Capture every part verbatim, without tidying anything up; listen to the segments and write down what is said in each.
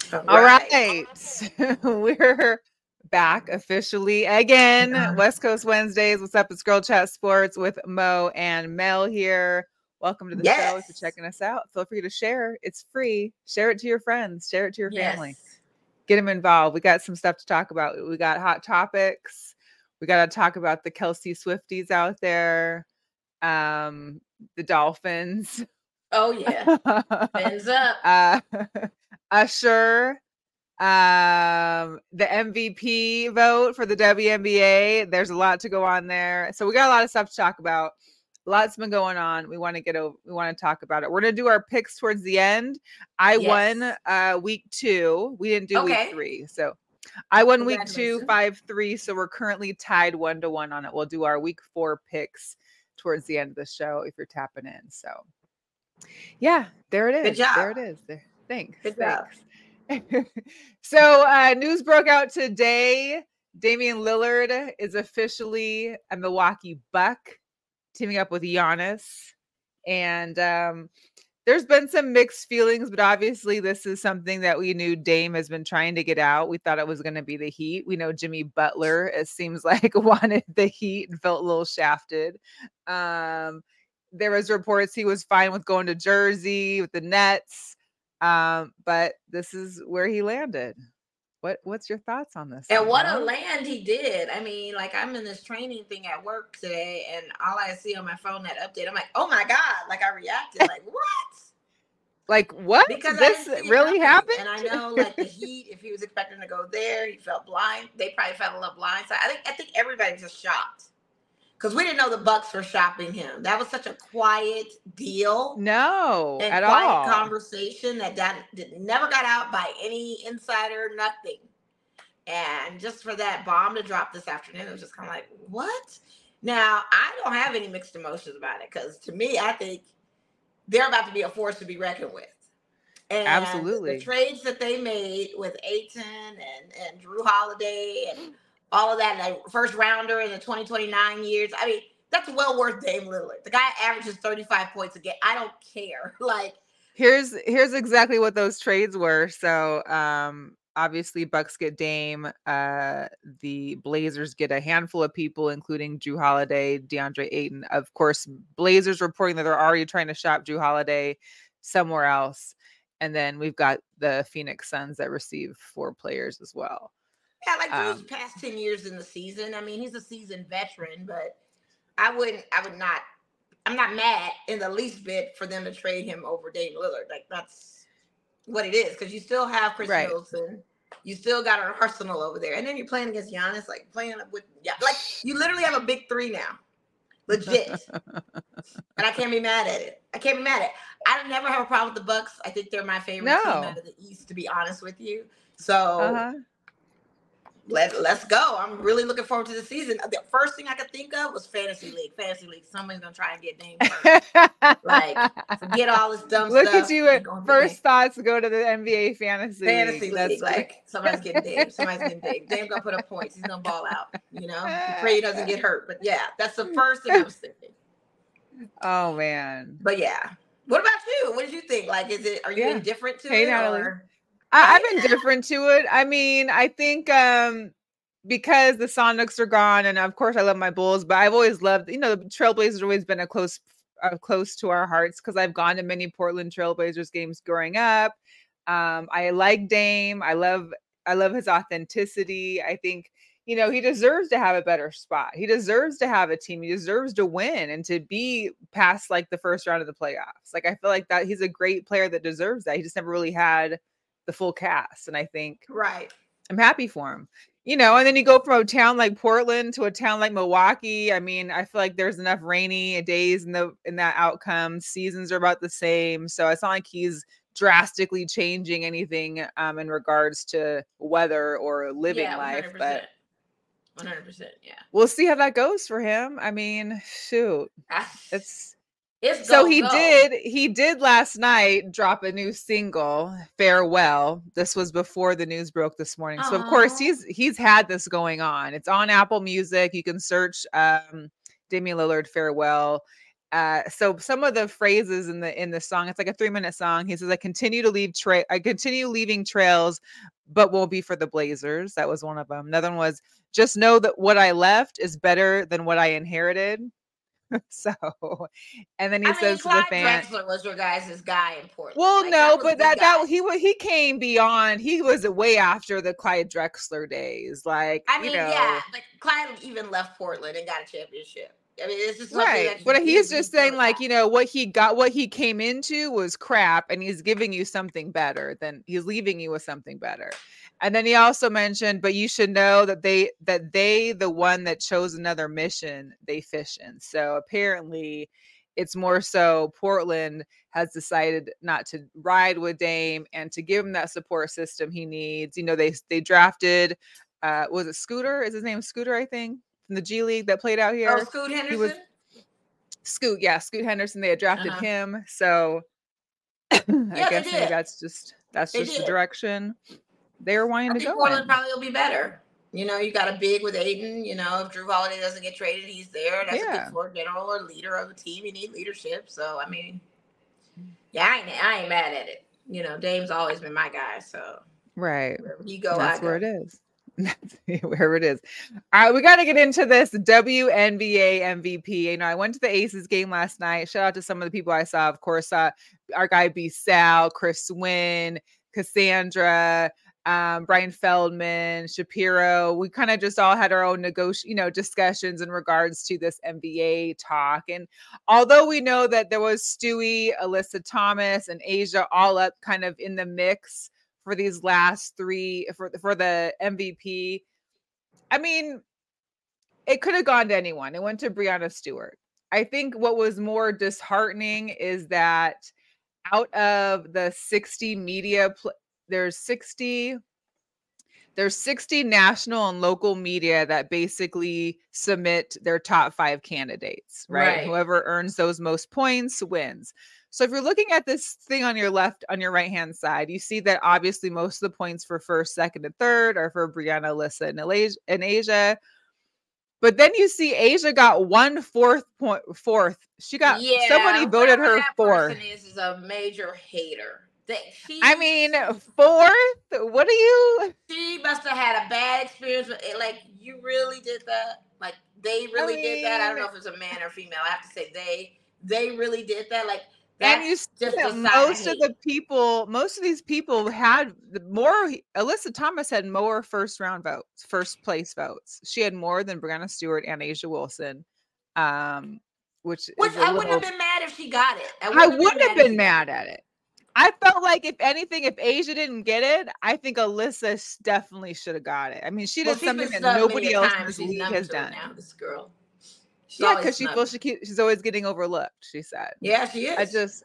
All All right. right. We're back officially again. West Coast Wednesdays. What's up? It's Girl Chat Sports with Mo and Mel here. Welcome to the show. If you're Yes. checking us out, feel free to share. It's free. Share it to your friends. Share it to your family. Yes. Get them involved. We got some stuff to talk about. We got hot topics. We got to talk about the Kelsey Swifties out there, um, the Dolphins. Oh yeah. Fins up. uh, Usher, um, the M V P vote for the W N B A. There's a lot to go on there. So we got a lot of stuff to talk about. Lots been going on. We want to get over, we want to talk about it. We're going to do our picks towards the end. I Yes. won uh week two. We didn't do Okay. week three. So I won week two, Congratulations. five, three. So we're currently tied one to one on it. We'll do our week four picks towards the end of the show if you're tapping in. So yeah, there it is. Good job. There it is. There. Thanks. Good job. Thanks. So uh, news broke out today. Damian Lillard is officially a Milwaukee Buck, teaming up with Giannis. And um, there's been some mixed feelings, but obviously this is something that we knew Dame has been trying to get out. We thought it was going to be the Heat. We know Jimmy Butler, it seems like, wanted the Heat and felt a little shafted. Um, there was reports he was fine with going to Jersey with the Nets. Um, but this is where he landed. What what's your thoughts on this? And one, what huh? a land he did. I mean, like I'm in this training thing at work today, and all I see on my phone that update, I'm like, oh my God. Like I reacted like, what? Like what? Because this really happened? And I know like the Heat, if he was expecting to go there, he felt blind. They probably felt a little blind. So I think I think everybody was just shocked. Because we didn't know the Bucks were shopping him. That was such a quiet deal. No, and at quiet all. conversation that, that that never got out by any insider, nothing. And just for that bomb to drop this afternoon, it was just kind of like, what? Now, I don't have any mixed emotions about it because to me, I think they're about to be a force to be reckoned with. And Absolutely. the trades that they made with Ayton and, and Drew Holiday and all of that, like first rounder in the twenty twenty-nine years, I mean, that's well worth Dame Lillard. The guy averages thirty-five points a game. I don't care. Like, here's here's exactly what those trades were. So um obviously Bucks get Dame, uh the Blazers get a handful of people, including Drew Holiday, DeAndre Ayton. Of course, Blazers reporting that they're already trying to shop Drew Holiday somewhere else. And then we've got the Phoenix Suns that receive four players as well. yeah, like Drew's Um, past ten years in the season. I mean, he's a seasoned veteran, but I wouldn't, I would not, I'm not mad in the least bit for them to trade him over Dame Lillard. Like, that's what it is. Because you still have Chris Right. Middleton. You still got an arsenal over there. And then you're playing against Giannis, like playing with, yeah, like you literally have a big three now. Legit. And I can't be mad at it. I can't be mad at it. I never have a problem with the Bucks. I think they're my favorite No. team out of the East, to be honest with you. So uh-huh. let, let's go. I'm really looking forward to the season. The first thing I could think of was Fantasy League. Fantasy League. Somebody's going to try and get Dame first. Like, forget all this dumb Look stuff. at you. We're going to First Dame. thoughts go to the N B A Fantasy Fantasy League. League. That's Like, great. somebody's getting Dame. Somebody's getting Dame. Dame's going to put up points. He's going to ball out. You know? Pray he doesn't get hurt. But yeah, that's the first thing I was thinking. Oh, man. But yeah. What about you? What did you think? Like, is it, are you Yeah. indifferent to Hey, it? Natalie. Or? I, I've been different to it. I mean, I think um, because the Sonics are gone, and of course I love my Bulls, but I've always loved, you know, the Trailblazers have always been a close, uh, close to our hearts because I've gone to many Portland Trailblazers games growing up. Um, I like Dame. I love, I love his authenticity. I think, you know, he deserves to have a better spot. He deserves to have a team. He deserves to win and to be past like the first round of the playoffs. Like, I feel like that he's a great player that deserves that. He just never really had the full cast. And I think Right. I'm happy for him, you know, and then you go from a town like Portland to a town like Milwaukee. I mean, I feel like there's enough rainy days in the, in that outcome. Seasons are about the same. So it's not like he's drastically changing anything um, in regards to weather or living Yeah, life, one hundred percent. but one hundred percent. Yeah. we'll see how that goes for him. I mean, shoot, it's, It's so go, he go. did, he did last night drop a new single, Farewell. This was before the news broke this morning. So of course Aw. he's, he's had this going on. It's on Apple Music. You can search um, Damian Lillard Farewell. Uh, so some of the phrases in the in the song, it's like a three minute song. He says, "I continue to leave trail. I continue leaving trails, but won't be for the Blazers." That was one of them. Another one was, "Just know that what I left is better than what I inherited." So, and then he I mean, says to the Clyde fan, Drexler was your guys' guy in Portland. "Well, Like, no, was but the that that guy. he was he came beyond. He was way after the Clyde Drexler days. Like, I you mean, know, yeah, but Clyde even left Portland and got a championship. I mean, it's just something right. that you But do. he's You just build saying, a like, guy. you know, what he got, what he came into was crap, and he's giving you something better. Than he's leaving you with something better. And then he also mentioned, but you should know that they that they the one that chose another mission they fish in. So apparently, it's more so Portland has decided not to ride with Dame and to give him that support system he needs. You know, they they drafted, uh, was it Scooter? Is his name Scooter? I think from the G League that played out Oh, here. Scoot He Henderson. was Scoot, yeah, Scoot Henderson. They had drafted Uh-huh. him, so I Yeah, they guess maybe did. that's just that's They just the did. direction they were wanting I to think go Portland in. probably will be better. You know, you got a big with Aiden. You know, if Drew Holiday doesn't get traded, he's there. That's a good Yeah, floor general or leader of the team. You need leadership. So, I mean, yeah, I ain't, I ain't mad at it. You know, Dame's always been my guy. So, right. wherever he go, I That's where go. it is. Wherever it is. All right, we got to get into this W N B A M V P. You know, I went to the Aces game last night. Shout out to some of the people I saw. Of course, uh, our guy B. Sal, Chris Wynn, Cassandra, um, Brian Feldman, Shapiro. We kind of just all had our own negotiation, you know, discussions in regards to this N B A talk. And although we know that there was Stewie, Alyssa Thomas, and Asia all up kind of in the mix for these last three for for the M V P. I mean, it could have gone to anyone. It went to Breanna Stewart. I think what was more disheartening is that out of the sixty media, pl- there's sixty there's sixty national and local media that basically submit their top five candidates, right? Right. Whoever earns those most points wins. So if you're looking at this thing on your left, on your right hand side, you see that obviously most of the points for first, second, and third are for Breanna, Alyssa, and Asia, and Asia. But then you see Asia got one fourth point. Fourth, she got Yeah, somebody voted whoever her that fourth. person is is a major hater. That she, I mean, fourth. What are you? she must have had a bad experience with it. Like, you really did that? Like, they really I did that? I don't mean, know if it's a man or female. I have to say they. They really did that. Like, and you that's see just that a sign most of of the hate. people, most of these people had the more. Alyssa Thomas had more first round votes, first place votes. She had more than Breanna Stewart and Asia Wilson, um, which Which is a I wouldn't have little. been mad if she got it. I I wouldn't have would been have mad if been she got mad it. at it. I felt like if anything, if Asia didn't get it, I think Alyssa s- definitely should have got it. I mean, she Well, did she's something been that snubbed many nobody a else in time. this She's league numb has to it done. now, this girl. She's Yeah, always because she snubbed. feels she keep, she's always getting overlooked. She said, Yeah, she "I is. just,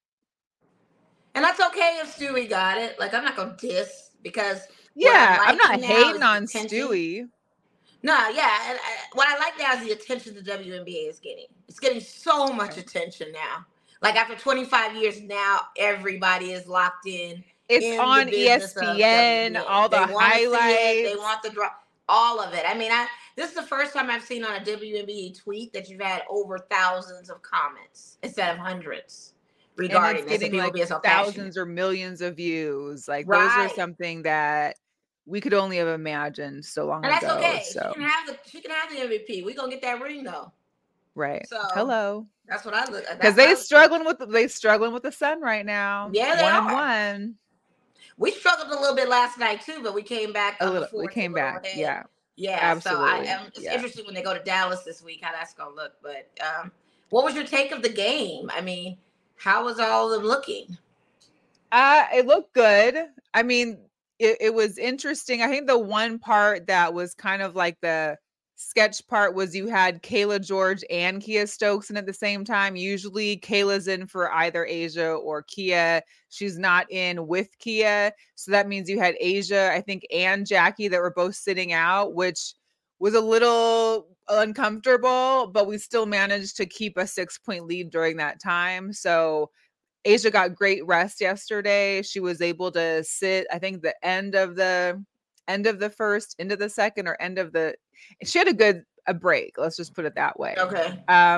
And that's okay if Stewie got it. Like, I'm not gonna diss, because what I'm yeah, I'm not liking now hating is the on attention. Stewie." No, yeah, and I, what I like now is the attention the W N B A is getting. It's getting so much Right. attention now. Like, after twenty-five years now, everybody is locked in It's in on the E business S of P N, W N B A. all They the want to see it. They highlights. want the drop. All of it. I mean, I this is the first time I've seen on a W N B A tweet that you've had over thousands of comments instead of hundreds And regarding it's this, and getting people like being so passionate. thousands or millions of views. Like those are Right. something that we could only have imagined so long And that's ago. okay. She So can have the she can have the M V P. We're gonna get that ring though. right. So Hello. that's what I look. Because That's they what I- struggling with they struggling with the sun right now. Yeah, they one and are. one. We struggled a little bit last night too, but we came back A on the little we fourth. came a little back. ahead. Yeah. Yeah. Absolutely. So I um, it's Yeah. interesting when they go to Dallas this week how that's gonna look. But um, what was your take of the game? I mean, how was all of them looking? Uh, it looked good. I mean, it, it was interesting. I think the one part that was kind of like the sketch part was you had Kayla George and Kia Stokes in at the same time. Usually Kayla's in for either Asia or Kia. She's not in with Kia. So that means you had Asia, I think, and Jackie that were both sitting out, which was a little uncomfortable, but we still managed to keep a six point lead during that time. So Asia got great rest yesterday. She was able to sit, I think, the end of the end of the first, into the second, or end of the. She had a good a break. Let's just put it that way. Okay. Um,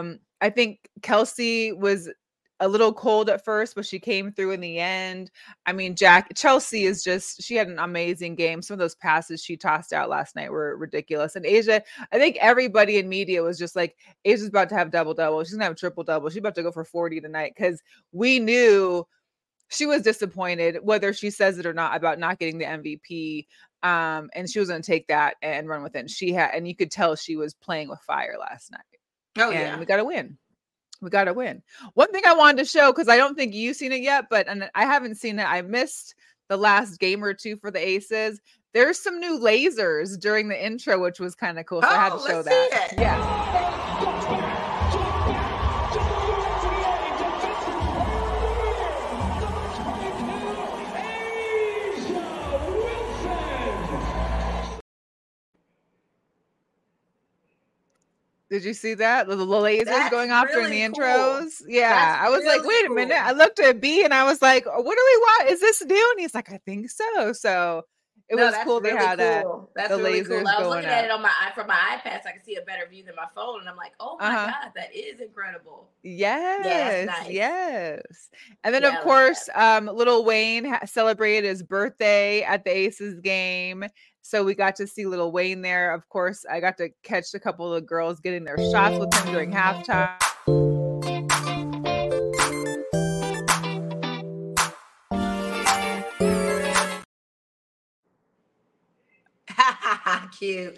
I think Kelsey was a little cold at first, but she came through in the end. I mean, Jack Chelsea is just, she had an amazing game. Some of those passes she tossed out last night were ridiculous. And A'ja, I think everybody in media was just like, Asia's about to have double double. She's gonna have triple double. She's about to go for forty tonight, because we knew she was disappointed, whether she says it or not, about not getting the M V P. Um, and she was going to take that and run with it. And she had, and you could tell she was playing with fire last night. Oh, and yeah. we got to win. We got to win. One thing I wanted to show, because I don't think you've seen it yet, but and I haven't seen it. I missed the last game or two for the Aces. There's some new lasers during the intro, which was kind of cool. So oh, I had to show let's that. See it. Yeah. Did you see that? The, the lasers That's going off really during the cool. intros. Yeah. That's I was really like, wait cool. a minute. I looked at B and I was like, what do we want? Is this new? And he's like, I think so. So it no, was that's cool. really they had that. cool. That's the really lasers cool. I was going looking at up. it on my from my iPad, so I can see a better view than my phone, and I'm like, oh my Uh-huh. god, that is incredible. Yes, nice. yes. And then Yeah, I of like course, um, Lil Wayne ha- celebrated his birthday at the Aces game, so we got to see Lil Wayne there. Of course, I got to catch a couple of the girls getting their shots with him during halftime. Cute.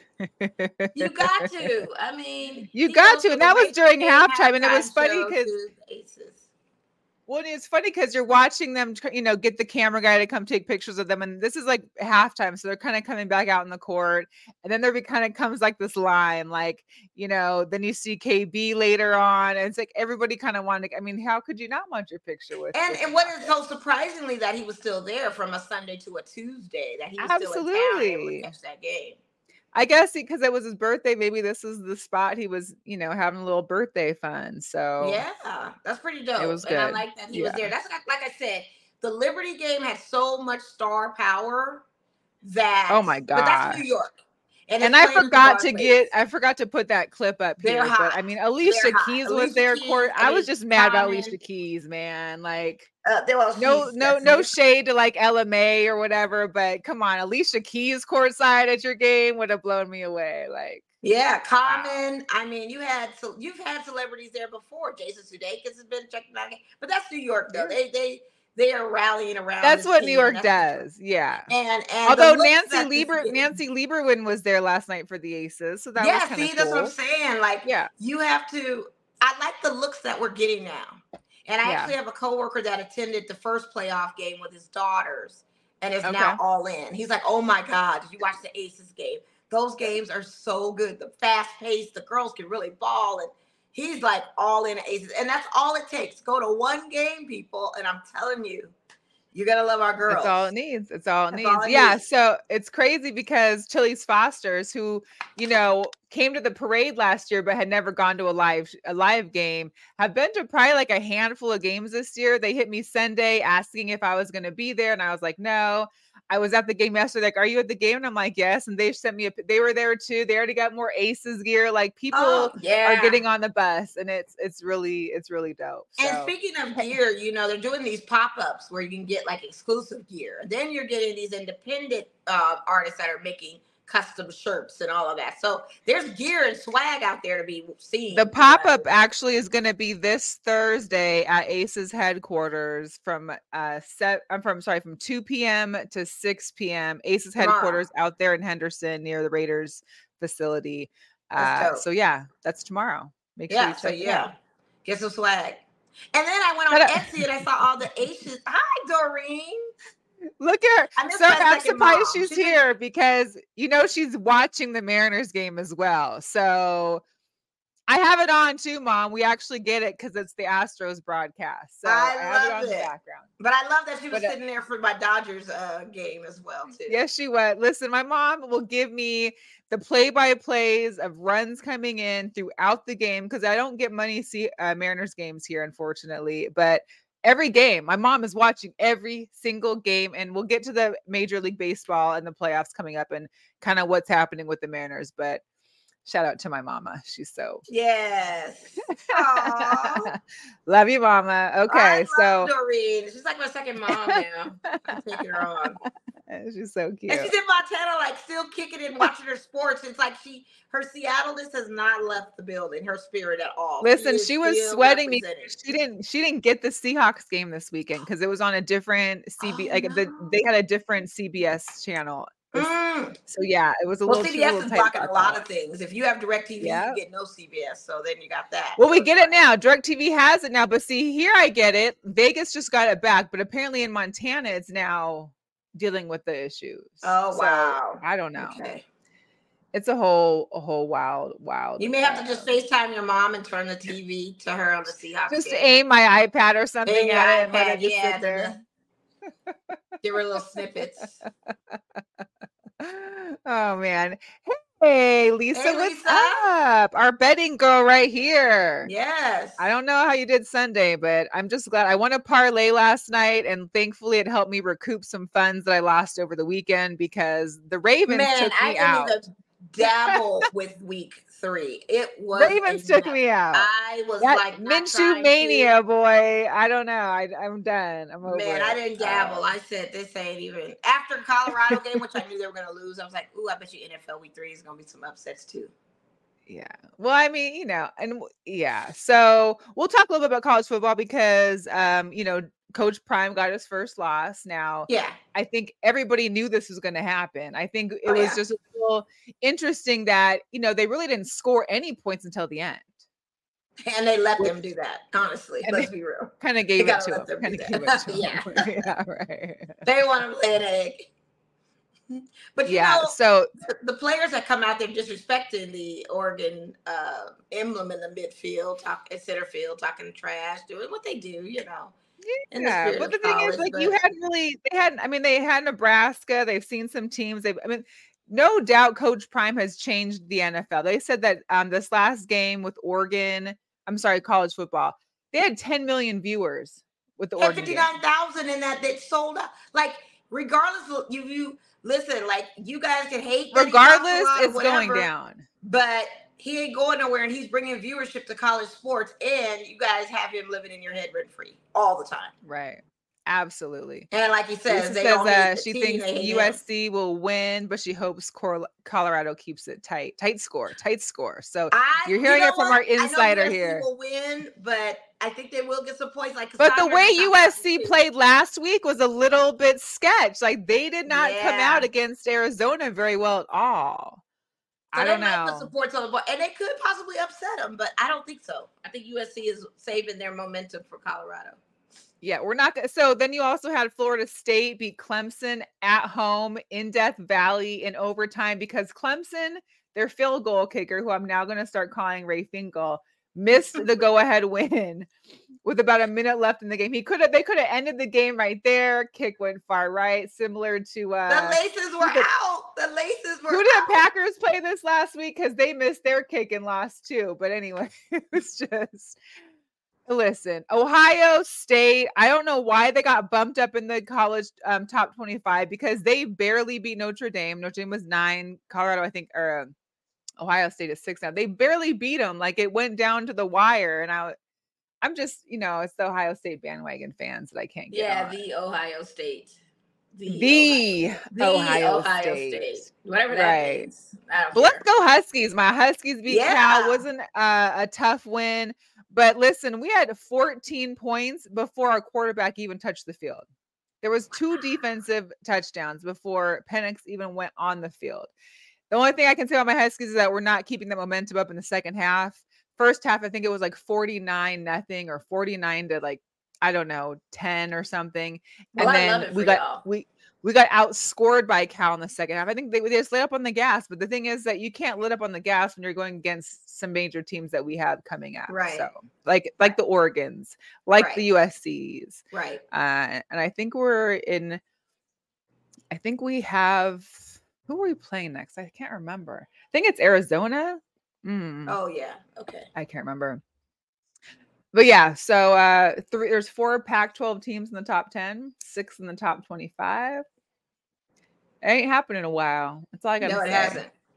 You got to. I mean, You he got goes to, to and the that was Rachel during King halftime, and it was halftime funny show 'cause- to the Aces. Well, it's funny because you're watching them, tr- you know, get the camera guy to come take pictures of them, and this is like halftime, so they're kind of coming back out in the court, and then there kind of comes like this line, like, you know, then you see K B later on, and it's like everybody kind of wanted. To, I mean, how could you not want your picture with? And with and what is so surprisingly that he was still there from a Sunday to a Tuesday, that he was still in town able to Absolutely. catch that game. I guess because it was his birthday, maybe this is the spot he was, you know, having a little birthday fun. So Yeah, that's pretty dope. it was And I good. like that he Yeah. was there. That's like, like I said, the Liberty game had so much star power that. Oh my But that's New gosh. York. And it's I playing at the forgot to Barclays. get, I forgot to put that clip up They're here. But I hot. mean, Alicia They're hot. Keys was Alicia there. Keys, Court. I I was mean, just mad about Common. Alicia Keys, man. Like, Uh, there was no, she's- no, that's no new. shade to like L M A or whatever. But come on, Alicia Keys courtside at your game would have blown me away. Like, Yeah, Common. I mean, you had so you've had celebrities there before. Jason Sudeikis has been checking out, but that's New York though. Yeah. They they they are rallying around. that's this what New team, York and that's for sure. does. Yeah. And and Although the looks Nancy that this Lieber, game- Nancy Lieberman was there last night for the Aces, so that yeah, was kind of see, cool. that's what I'm saying. Like, Yeah. you have to. I like the looks that we're getting now. And I Yeah. actually have a coworker that attended the first playoff game with his daughters and is Okay. now all in. He's like, "Oh my God, did you watch the Aces game? Those games are so good. The fast pace, the girls can really ball." And he's like all in Aces. And that's all it takes. Go to one game, people. And I'm telling you, you're going to love our girls. That's all it needs. It's all it That's needs. all it yeah. needs. So it's crazy because Chili's Fosters, who, you know, came to the parade last year but had never gone to a live a live game, have been to probably like a handful of games this year. They hit me Sunday asking if I was going to be there, and I was like, no. I was at the game yesterday. Like, are you at the game? And I'm like, yes. And they sent me a. They were there too. They already got more Aces gear. Like, people Oh, yeah. are getting on the bus, and it's it's really it's really dope. And So, speaking of gear, you know, they're doing these pop-ups where you can get like exclusive gear. Then you're getting these independent uh, artists that are making custom shirts and all of that. So there's gear and swag out there to be seen. the pop-up actually is going to be this Thursday at Aces headquarters from uh set I'm from sorry from two p.m. to six p.m. Aces Tomorrow. headquarters out there in Henderson near the Raiders facility. That's Uh dope. so yeah, that's tomorrow. Make sure Yeah, you so check it yeah. out. Get some swag. And then I went on But, uh, Etsy and I saw all the Aces. Hi, Doreen. Look at her. I miss So my I'm second surprised mom. she's She's been- here because you know she's watching the Mariners game as well. So I have it on too, Mom. We actually get it because it's the Astros broadcast. So I I, have it love on in the it. background. But I love that she was But, uh, sitting there for my Dodgers uh, game as well, too. Yes, she would. Listen, my mom will give me the play-by-plays of runs coming in throughout the game because I don't get money to see uh, Mariners games here, unfortunately. But every game, my mom is watching every single game, and we'll get to the Major League Baseball and the playoffs coming up and kind of what's happening with the Mariners. But Shout out to my mama. She's so Yes. Aw. love you, mama. Okay, I love so Doreen. She's like my second mom now. I'm taking her on. she's so cute. And she's in Montana, like still kicking it and watching her sports. It's like she, her Seattleness has not left the building, her spirit at all. Listen, she, she was still sweating me. representing. She didn't. She didn't get the Seahawks game this weekend because it was on a different C B. Oh, like the, no. they had a different C B S channel. Mm. So yeah, it was a Well, little. C B S little is tight blocking a about lot that. of things. If you have DirecTV, Yeah. you get no C B S. So then you got that. Well, we So get it's it now. DirecTV has it now, but see, here I get it. Vegas just got it back, but apparently in Montana, it's now dealing with the issues. Oh, So, wow. I don't know. Okay. It's a whole, a whole wild, wild. You may have to uh, just FaceTime your mom and turn the T V to her on the Seahawks just game. aim my iPad or something Aim your at it and let iPad, it just yeah, sit there. the- give her little snippets. Oh man. Hey Lisa, Hey, what's Lisa. up? Our betting girl right here. Yes. I don't know how you did Sunday, but I'm just glad I won a parlay last night, and thankfully it helped me recoup some funds that I lost over the weekend because the Ravens Man, took I me didn't out. even dabble with week three. It was Ravens a took mess. me out. I was That like not Minshew trying mania, to. boy. I don't know. I, I'm done. I'm over Man, it. I didn't dabble. Um, I said this ain't even after Colorado game, which I knew they were gonna lose. I was like, ooh, I bet you N F L week three is gonna be some upsets too. Yeah. Well, I mean, you know, and w- yeah. So we'll talk a little bit about college football because, um, you know, Coach Prime got his first loss. Now, Yeah. I think everybody knew this was going to happen. I think it Oh, was yeah. just a little interesting that, you know, they really didn't score any points until the end. And they let Which- them do that. Honestly, and let's be real. Kind of gave it gotta to let him. them Kind do of gave it that. to Yeah. him. Yeah, right. They want to lay an egg. But you Yeah. know, So the- the players that come out there disrespecting the Oregon uh, emblem in the midfield, talk at center field, talking trash, doing what they do, you know. In the yeah, spirit but of the thing is, college, like, you but- hadn't really, they hadn't, I mean, they had Nebraska, they've seen some teams, they've, I mean, no doubt Coach Prime has changed the N F L. They said that um this last game with Oregon, I'm sorry, college football, they had ten million viewers with the Had Oregon game. fifty-nine thousand in that that sold out. Like, regardless of you, you listen, like you guys can hate. that he talks a Regardless, lot or it's going whatever, down. But he ain't going nowhere, and he's bringing viewership to college sports, and you guys have him living in your head rent free all the time. Right. Absolutely. And like he says, Lisa they says don't hate uh, the she team, thinks they hate U S him. C will win, but she hopes Cor- Colorado keeps it tight. Tight score, tight score. So I, you're hearing you know it from what? our insider I know U S C here. will win, but I think they will get some points. Like, But the Cassandra way just U talked S C about it, too. played last week was a little bit sketch. Like they did not come Yeah. out against Arizona very well at all. So I they don't might put know. some points on the board, and they could possibly upset them, but I don't think so. I think U S C is saving their momentum for Colorado. Yeah, we're not gonna. So then you also had Florida State beat Clemson at home in Death Valley in overtime because Clemson, their field goal kicker, who I'm now going to start calling Ray Finkel, missed the go-ahead win with about a minute left in the game. He could have. They could have ended the game right there. Kick went far right, similar to uh, The laces were did- out. The laces were who did out. the Packers play this last week because they missed their kick and lost too. But anyway, it was just. Listen, Ohio State, I don't know why they got bumped up in the college um, top twenty-five because they barely beat Notre Dame. Notre Dame was nine. Colorado, I think, or uh, Ohio State is six now. They barely beat them. Like it went down to the wire. And I, I'm just, you know, it's the Ohio State bandwagon fans that I can't get Yeah, on. the Ohio State. The Ohio, the Ohio Ohio State. State. Whatever that Right. means. I don't But let's care. go Huskies. My Huskies beat Yeah. Cal. Wasn't uh, a tough win. But listen, we had fourteen points before our quarterback even touched the field. There was two defensive touchdowns before Penix even went on the field. The only thing I can say about my Huskies is that we're not keeping the momentum up in the second half. First half, I think it was like forty-nine nothing or forty-nine to like, I don't know, ten or something. Well, and I then love it we for got y'all. we we got outscored by Cal in the second half. I think they, they just lit up on the gas, but the thing is that you can't lit up on the gas when you're going against some major teams that we have coming out. Right. So like like Right. the Oregons, like Right. the U S Cs. Right. Uh, and I think we're in, I think we have, who are we playing next? I can't remember. I think it's Arizona. Mm, Oh, yeah. Okay. I can't remember. But yeah, so uh three there's four Pac twelve teams in the top ten, six in the top twenty-five. It ain't happened in a while. That's all I got to No, say. it hasn't.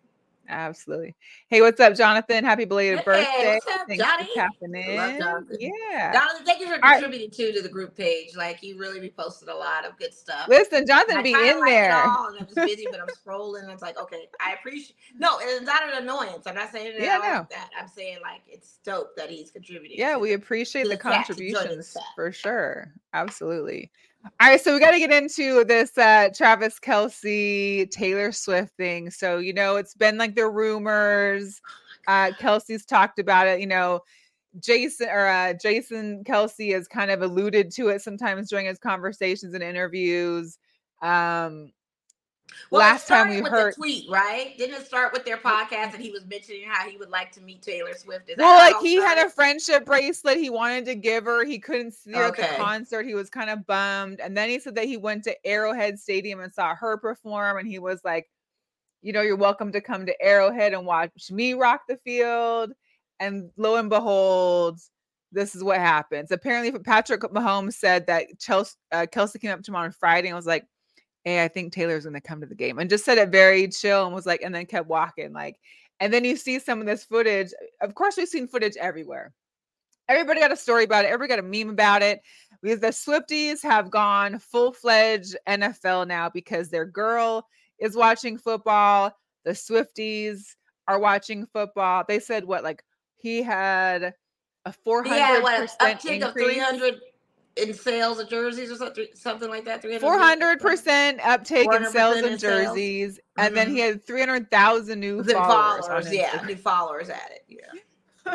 Absolutely. Hey, what's up, Jonathan? Happy belated Hey, birthday. what's up, Thanks Johnny? for tapping I love in. Jonathan. Yeah. Jonathan, thank you for All right. contributing too to the group page. Like you really be posting a lot of good stuff. Listen, And Jonathan I be kind of in like it there. all, and I'm just busy, but I'm scrolling. And it's like, okay, I appreciate. No, it's not an annoyance. I'm not saying it Yeah, out no. like that. I'm saying like it's dope that he's contributing. Yeah, to we the, appreciate to the the chat, to joining the contributions chat. for sure. Absolutely. All right, so we got to get into this uh Travis Kelce Taylor Swift thing. So, you know, it's been like the rumors. Uh Kelsey's talked about it, you know. Jason or uh, Jason Kelce has kind of alluded to it sometimes during his conversations and interviews. Um, Well, last it time started we with heard, the tweet, right? Didn't it start with their podcast and he was mentioning how he would like to meet Taylor Swift? Is that well, how it like all he had started? a friendship bracelet he wanted to give her. He couldn't see her at the Okay. concert. He was kind of bummed, and then he said that he went to Arrowhead Stadium and saw her perform, and he was like, you know, you're welcome to come to Arrowhead and watch me rock the field. And lo and behold, this is what happens. Apparently, Patrick Mahomes said that Chelsea, uh, Kelsey came up to him on Friday and was like, hey, I think Taylor's going to come to the game. And just said it very chill and was like, and then kept walking. Like, and then you see some of this footage. Of course, we've seen footage everywhere. Everybody got a story about it. Everybody got a meme about it. Because the Swifties have gone full-fledged N F L now because their girl is watching football. The Swifties are watching football. They said what, like he had a four hundred percent yeah, what, an uptick increase of three hundred in sales of jerseys or something, something like that. four hundred percent uptake in sales of in jerseys, sales. and mm-hmm. then he had three hundred thousand new followers, followers on yeah, new followers at it. Yeah.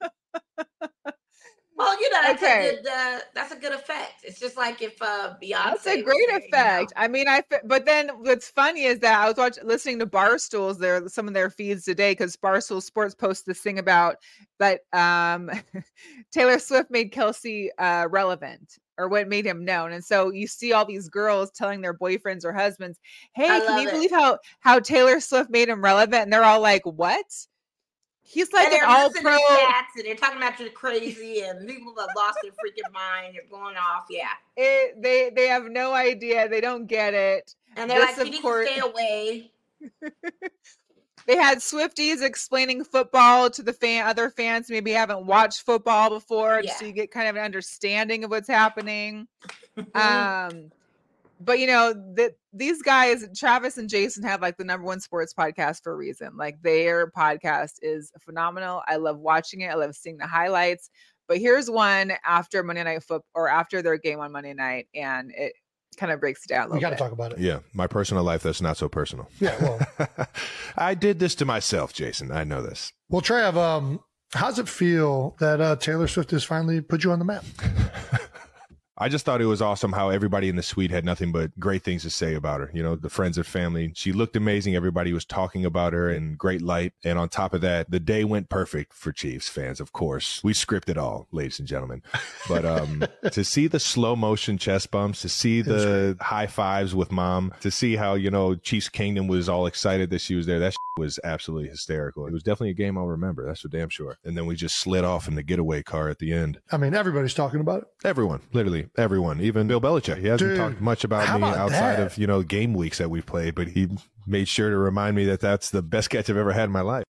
Well, you know, that's okay. a good uh, that's a good effect. It's just like if uh, Beyonce. That's a great there, effect. You know? I mean, I but then what's funny is that I was watching, listening to Barstool's their some of their feeds today because Barstool Sports posts this thing about that um, Taylor Swift made Kelce uh, relevant or what made him known, and so you see all these girls telling their boyfriends or husbands, "Hey, I can you it. believe how how Taylor Swift made him relevant?" And they're all like, "What?" He's like an all pro. Stats and they're talking about you crazy and people have lost their freaking mind. You're going off. Yeah. It, they they have no idea. They don't get it. And they're this, like, you need course, to stay away. They had Swifties explaining football to the fan, other fans maybe haven't watched football before, yeah. so you get kind of an understanding of what's happening. um But, you know, that these guys, Travis and Jason, have like the number one sports podcast for a reason. Like their podcast is phenomenal. I love watching it. I love seeing the highlights. But here's one after Monday Night Football or after their game on Monday night. And it kind of breaks it down a little We got to bit. talk about it. Yeah. My personal life, that's not so personal. Yeah. Well, I did this to myself, Jason. I know this. Well, Trav, um, how's it feel that uh, Taylor Swift has finally put you on the map? I just thought it was awesome how everybody in the suite had nothing but great things to say about her. You know, the friends and family. She looked amazing. Everybody was talking about her in great light. And on top of that, the day went perfect for Chiefs fans, of course. We script it all, ladies and gentlemen. But um, to see the slow motion chest bumps, to see the high fives with mom, to see how, you know, Chiefs Kingdom was all excited that she was there. That was absolutely hysterical. It was definitely a game I'll remember. That's for damn sure. And then we just slid off in the getaway car at the end. I mean, everybody's talking about it. Everyone, literally. Everyone, even Bill Belichick. He hasn't Dude, talked much about me about outside that? of, you know, game weeks that we've played, but he made sure to remind me that that's the best catch I've ever had in my life.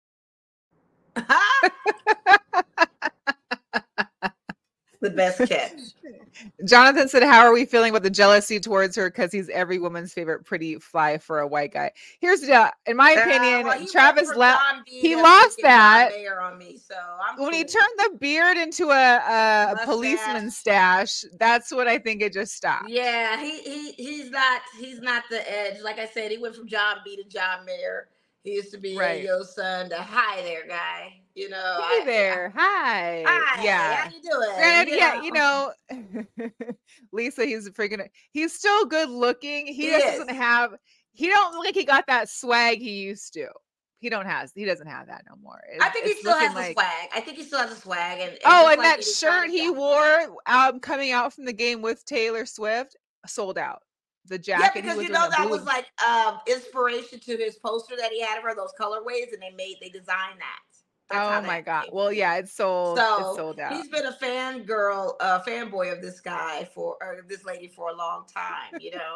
The best catch. Jonathan said, how are we feeling about the jealousy towards her? Because he's every woman's favorite pretty fly for a white guy. Here's the deal. In my opinion, uh, well, Travis left. He Bean lost that. On me, so I'm when cool. he turned the beard into a, a, a policeman stash, that's what I think it just stopped. Yeah, he he he's not he's not the edge. Like I said, he went from John B to John Mayer. He used to be right. Yo son to hi there guy. You know, hey I, there, hi. Hi, yeah. How you doing? Granted, you yeah, know? you know, Lisa, he's freaking. He's still good looking. He, he just is. doesn't have. He don't look like he got that swag he used to. He don't has. He doesn't have that no more. It, I think he still has like, the swag. I think he still has the swag. And, and oh, and like that shirt he wore um, coming out from the game with Taylor Swift sold out. The jacket. Yeah, because you know that blue. was like um, inspiration to his poster that he had of her, those colorways, and they made they designed that. That's oh my god! Came. Well, yeah, it's sold. So it's sold out. He's been a fangirl, uh, fanboy of this guy for or this lady for a long time. You know,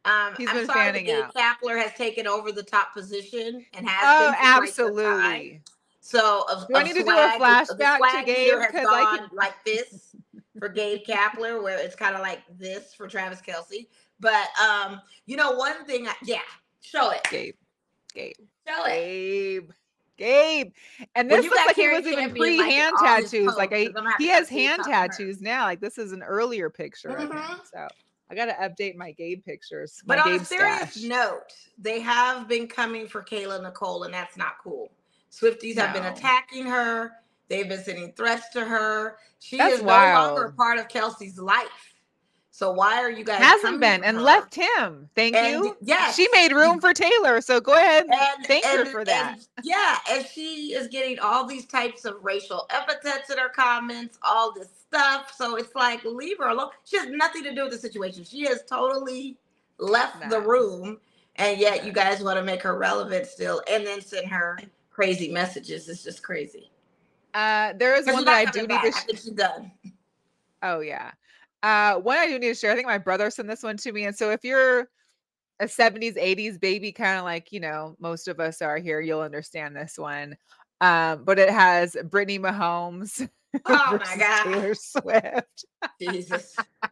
Um, He's I'm been sorry that fanning Gabe out. Kapler has taken over the top position and has Oh, been for quite some time. absolutely. So of, Do I of need to do a swag, the flashback to swag Gabe? meter has 'Cause I gone can- like this for Gabe Kapler, where it's kind of like this for Travis Kelce. But um, you know, one thing, I, yeah, show it, Gabe, Gabe, show it. Gabe, Gabe. And Well, this you looks got like he Kerry was even Champion, like, in pre-hand all his tattoos. Like posts, I, 'cause I'm gonna have he to has put Gabe hand talking to her. tattoos now. Like this is an earlier picture of him. Mhm. So I got to update my Gabe pictures. But my on Gabe a serious stash. note, they have been coming for Kayla Nicole, and that's not cool. Swifties have been No. attacking her. They've been sending threats to her. She That's is no longer a wild. part of Kelsey's life. So why are you guys Hasn't coming been for and her? left him. Thank And you. yes, She made room for Taylor. So go ahead and and thank her and, for that. and yeah, and she is getting all these types of racial epithets in her comments, all this stuff. So it's like, leave her alone. She has nothing to do with the situation. She has totally left the Nah. room, and yet you Nah. guys want to make her relevant still, and then send her crazy messages. It's just crazy. Uh, there is Because one she's that not I do coming need back. to. I Sh- think she's done. oh yeah. Uh, one I do need to share. I think my brother sent this one to me. And so if you're a seventies, eighties baby, kind of like, you know, most of us are here, you'll understand this one. Um, but it has Brittany Mahomes Oh my versus God. Taylor Swift. Jesus.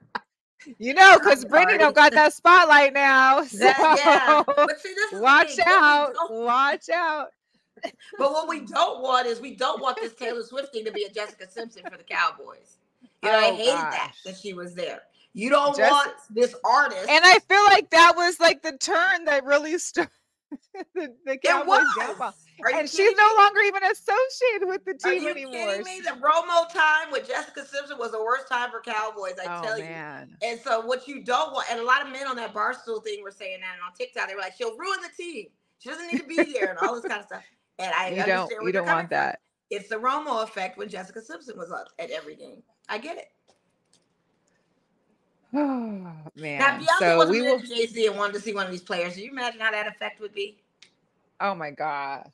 You know, because I'm Brittany sorry. don't got that spotlight now. So That, yeah. But see, this is the watch thing. What we out. don't- Watch out. But what we don't want is we don't want this Taylor Swift thing to be a Jessica Simpson for the Cowboys. You know, I Oh, hated that gosh. that she was there. You don't Just- want this artist. And I feel like that was like the turn that really started the, the it Cowboys was. downfall. Are you And she's kidding no me? longer even associated with the Are team you anymore. kidding me? The Romo time with Jessica Simpson was the worst time for Cowboys. I oh tell you. man. And so what you don't want, and a lot of men on that Barstool thing were saying that, and on TikTok they were like, "She'll ruin the team. She doesn't need to be there," and all this kind of stuff. And I You understand don't where you they're don't coming want that. from. It's the Romo effect when Jessica Simpson was up at every game. I get it. Oh Now, man. if Beyonce So wasn't we will into Jay-Z and wanted to see one of these players, do you imagine how that effect would be? oh my gosh.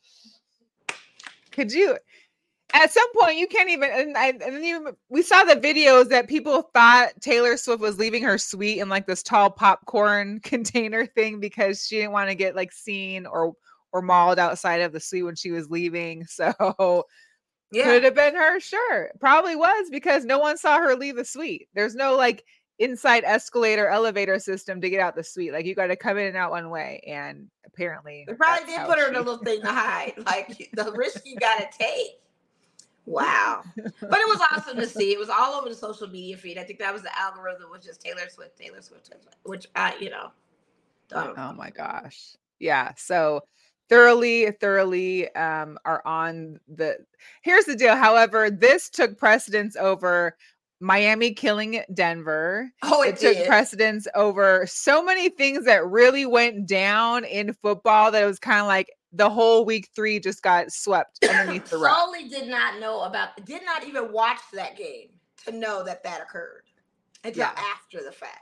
Could you at some point you can't even and, I, and then even we saw the videos that people thought Taylor Swift was leaving her suite in like this tall popcorn container thing because she didn't want to get like seen or or mauled outside of the suite when she was leaving. So Yeah. could it have been her? Sure. Probably was because no one saw her leave the suite. There's no like inside escalator elevator system to get out the suite. Like you got to come in and out one way. And apparently They probably that's did how put her in she- a little thing to hide. Like the risk you gotta take. Wow. But it was awesome to see. It was all over the social media feed. I think that was the algorithm was just Taylor Swift, Taylor Swift, Taylor Swift, which I, you know, don't. Oh my gosh. Yeah. So thoroughly, thoroughly um, are on the. Here's the deal. However, this took precedence over Miami killing Denver. Oh, It it, took did. precedence over so many things that really went down in football that it was kind of like the whole week three just got swept underneath the rug. Solely did not know about, did not even watch that game to know that that occurred until Yeah. after the fact.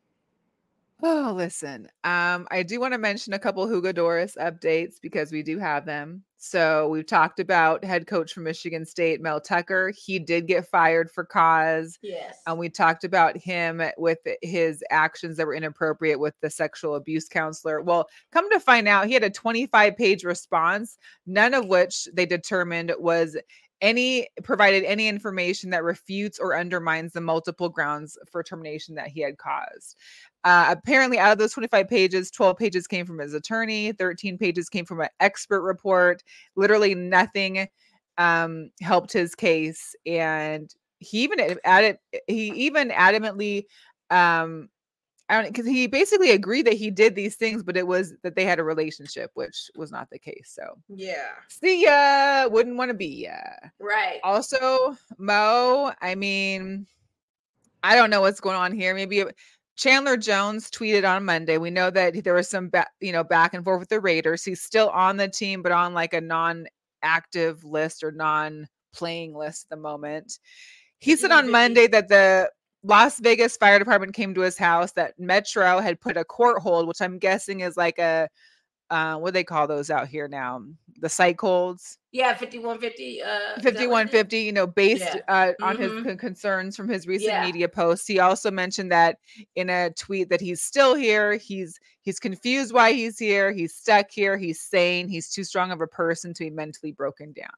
Oh, listen. Um, I do want to mention a couple Hugo Doris updates because we do have them. So we've talked about head coach from Michigan State, Mel Tucker. He did get fired for cause. Yes. And we talked about him with his actions that were inappropriate with the sexual abuse counselor. Well, come to find out, he had a twenty-five page response, none of which they determined was any provided any information that refutes or undermines the multiple grounds for termination that he had caused. Uh, apparently, out of those twenty-five pages, twelve pages came from his attorney, thirteen pages came from an expert report. Literally nothing um, helped his case, and he even added he even adamantly um, I don't because he basically agreed that he did these things, but it was that they had a relationship, which was not the case. So Yeah. see ya, wouldn't want to be ya. Right. Also, Mo, I mean, I don't know what's going on here. Maybe Chandler Jones tweeted on Monday. We know that there was some, ba- you know, back and forth with the Raiders. He's still on the team, but on like a non-active list or non-playing list at the moment. He said on Monday that the Las Vegas Fire Department came to his house, that Metro had put a court hold, which I'm guessing is like a uh, what do they call those out here now? The psych holds. Yeah, fifty-one fifty. Uh, fifty-one fifty, you know, based Yeah. uh, on his Mhm. con- concerns from his recent Yeah. media posts. He also mentioned that in a tweet that he's still here. He's he's confused why he's here. He's stuck here. He's sane. He's too strong of a person to be mentally broken down.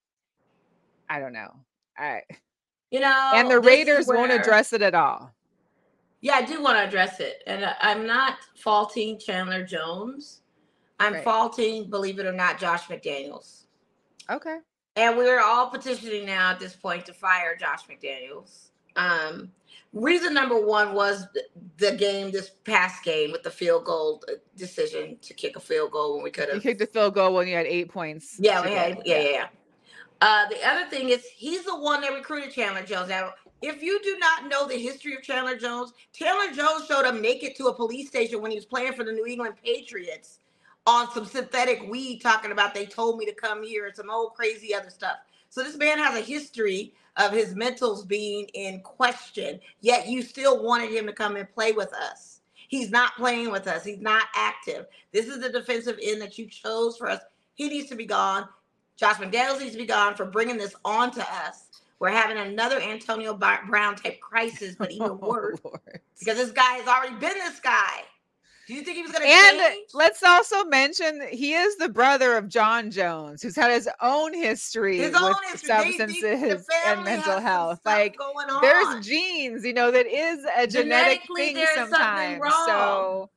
I don't know. I You know, and the this is Raiders won't where- address it at all. Yeah, I do want to address it. And I- I'm not faulting Chandler Jones. I'm Right. faulting, believe it or not, Josh McDaniels. Okay. And we're all petitioning now at this point to fire Josh McDaniels. Um, reason number one was the, the game, this past game with the field goal decision to kick a field goal when we could You have. kicked a field goal when you had eight points. Yeah, to we go. had, yeah, yeah, yeah. Uh, the other thing is he's the one that recruited Chandler Jones. Now, if you do not know the history of Chandler Jones, Chandler Jones showed up naked to a police station when he was playing for the New England Patriots on some synthetic weed, talking about they told me to come here and some old crazy other stuff. So this man has a history of his mentals being in question, yet you still wanted him to come and play with us. He's not playing with us. He's not active. This is the defensive end that you chose for us. He needs to be gone. Josh McDaniels needs to be gone for bringing this on to us. We're having another Antonio Brown type crisis, but even worse, Oh, Lord. because this guy has already been this guy. Do you think he was going to And change? let's also mention that he is the brother of John Jones, who's had his own history His with own history. They- they- substances the and family mental has some health. stuff Like going on. there's genes, you know, that is a genetic Genetically, thing there's something sometimes. wrong. So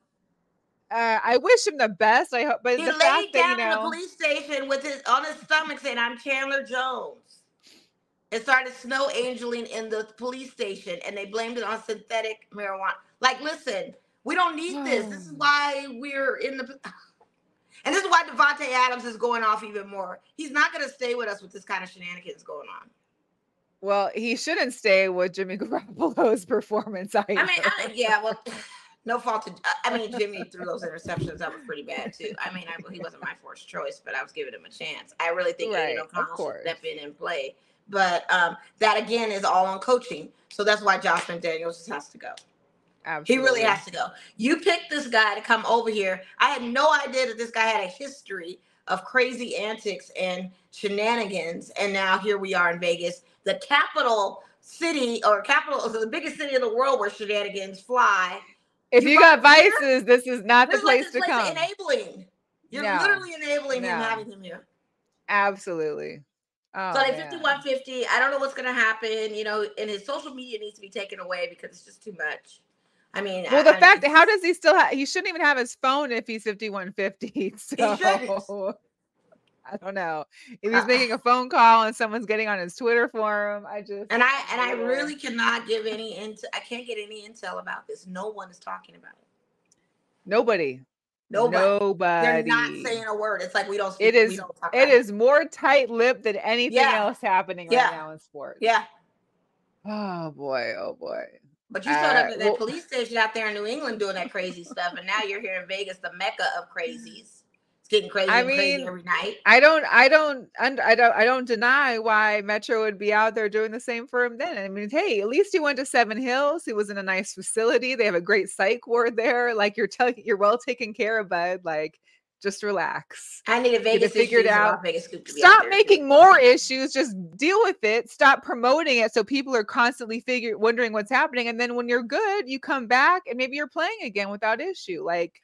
uh, I wish him the best. I hope, but He the laid fact that down you in the know, police station with his on his stomach saying, "I'm Chandler Jones." It started snow angeling in the police station, and they blamed it on synthetic marijuana. Like, listen, we don't need this. This is why we're in the. And this is why Devontae Adams is going off even more. He's not going to stay with us with this kind of shenanigans going on. well, he shouldn't stay with Jimmy Garoppolo's performance either. I mean, I, yeah, well, no fault to. I mean, Jimmy threw those interceptions. That was pretty bad too. I mean, I, he wasn't my first choice, but I was giving him a chance. I really think Right, Aiden of O'Connell should course. step in and play. But um, that again is all on coaching. So that's why Josh McDaniels has to go. Absolutely. He really has to go. You picked this guy to come over here. I had no idea that this guy had a history of crazy antics and shenanigans. And now here we are in Vegas, the capital city or capital, the biggest city in the world where shenanigans fly. If You you got brought him here? vices, this is not the This is like place this to place come. enabling. You're No. literally enabling him No. having him here. Absolutely. Oh, So they man. fifty-one fifty. I don't know what's gonna happen, you know, and his social media needs to be taken away because it's just too much. I mean, Well, the I, fact I, that how does he still have? He shouldn't even have his phone if he's fifty-one fifty. So shouldn't. I don't know if he's making a phone call and someone's getting on his Twitter for him. I just and I and I Yeah. really cannot give any intel. I can't get any intel about this. No one is talking about it. nobody, Nobody. nobody. They're not saying a word. It's like we don't. Speak, It is. We don't talk It about is more tight-lipped than anything Yeah. else happening right Yeah. now in sports. Yeah, Oh boy. Oh boy. but you showed up Uh, at that well- police station out there in New England doing that crazy stuff, and now you're here in Vegas, the mecca of crazies. It's getting crazy I and crazy mean, every night. I don't, I don't, und- I don't, I don't deny why Metro would be out there doing the same for him. Then, I mean, hey, at least he went to Seven Hills. He was in a nice facility. They have a great psych ward there. Like you're telling, you're well taken care of, bud. Like, just relax. I need a Vegas figured issues and out. Las Vegas Scoop to be out Stop there, making too. more issues. Just deal with it. Stop promoting it so people are constantly figure wondering what's happening. And then when you're good, you come back and maybe you're playing again without issue. Like,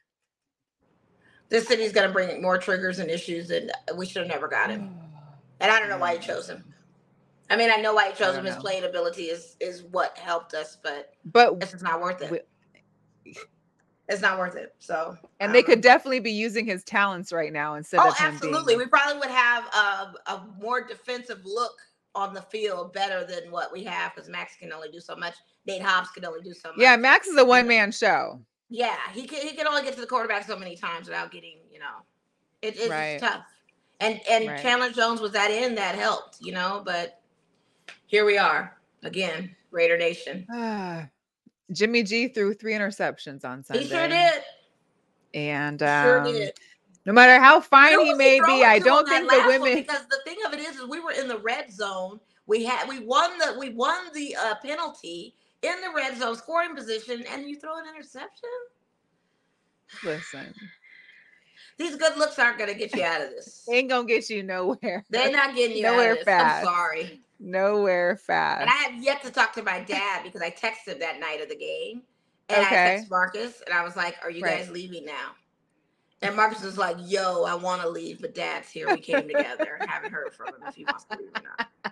This city's gonna bring more triggers and issues, and we should have never got him. And I don't know why you chose him. I mean, I know why you chose I him. don't His know. playing ability is is what helped us, but but it's just not worth it. We- It's not worth it. So, and they um, could definitely be using his talents right now instead Oh, of him absolutely. being. We probably would have a, a more defensive look on the field better than what we have because Max can only do so much. Nate Hobbs can only do so much. Yeah, Max is a one man show. Yeah, he can he can only get to the quarterback so many times without getting, you know, it, it's Right. just tough. And and Right. Chandler Jones was that in that helped, you know, but here we are again, Raider Nation. Ah, Jimmy G threw three interceptions on Sunday. He sure did. And Sure um, did. no matter how fine Who he was may throwing be, I to don't on that think the last one? women. Because the thing of it is, is we were in the red zone. We had we won the we won the uh, penalty in the red zone scoring position, and you throw an interception. Listen, These good looks aren't gonna get you out of this. Ain't gonna get you nowhere. They're not getting you Nowhere out of this. fast. I'm sorry. Nowhere fast. And I have yet to talk to my dad because I texted him that night of the game. And Okay. I texted Marcus and I was like, are you Right. guys leaving now? And Marcus was like, yo, I want to leave, but Dad's here. We came together. Haven't heard from him if he wants to leave or not.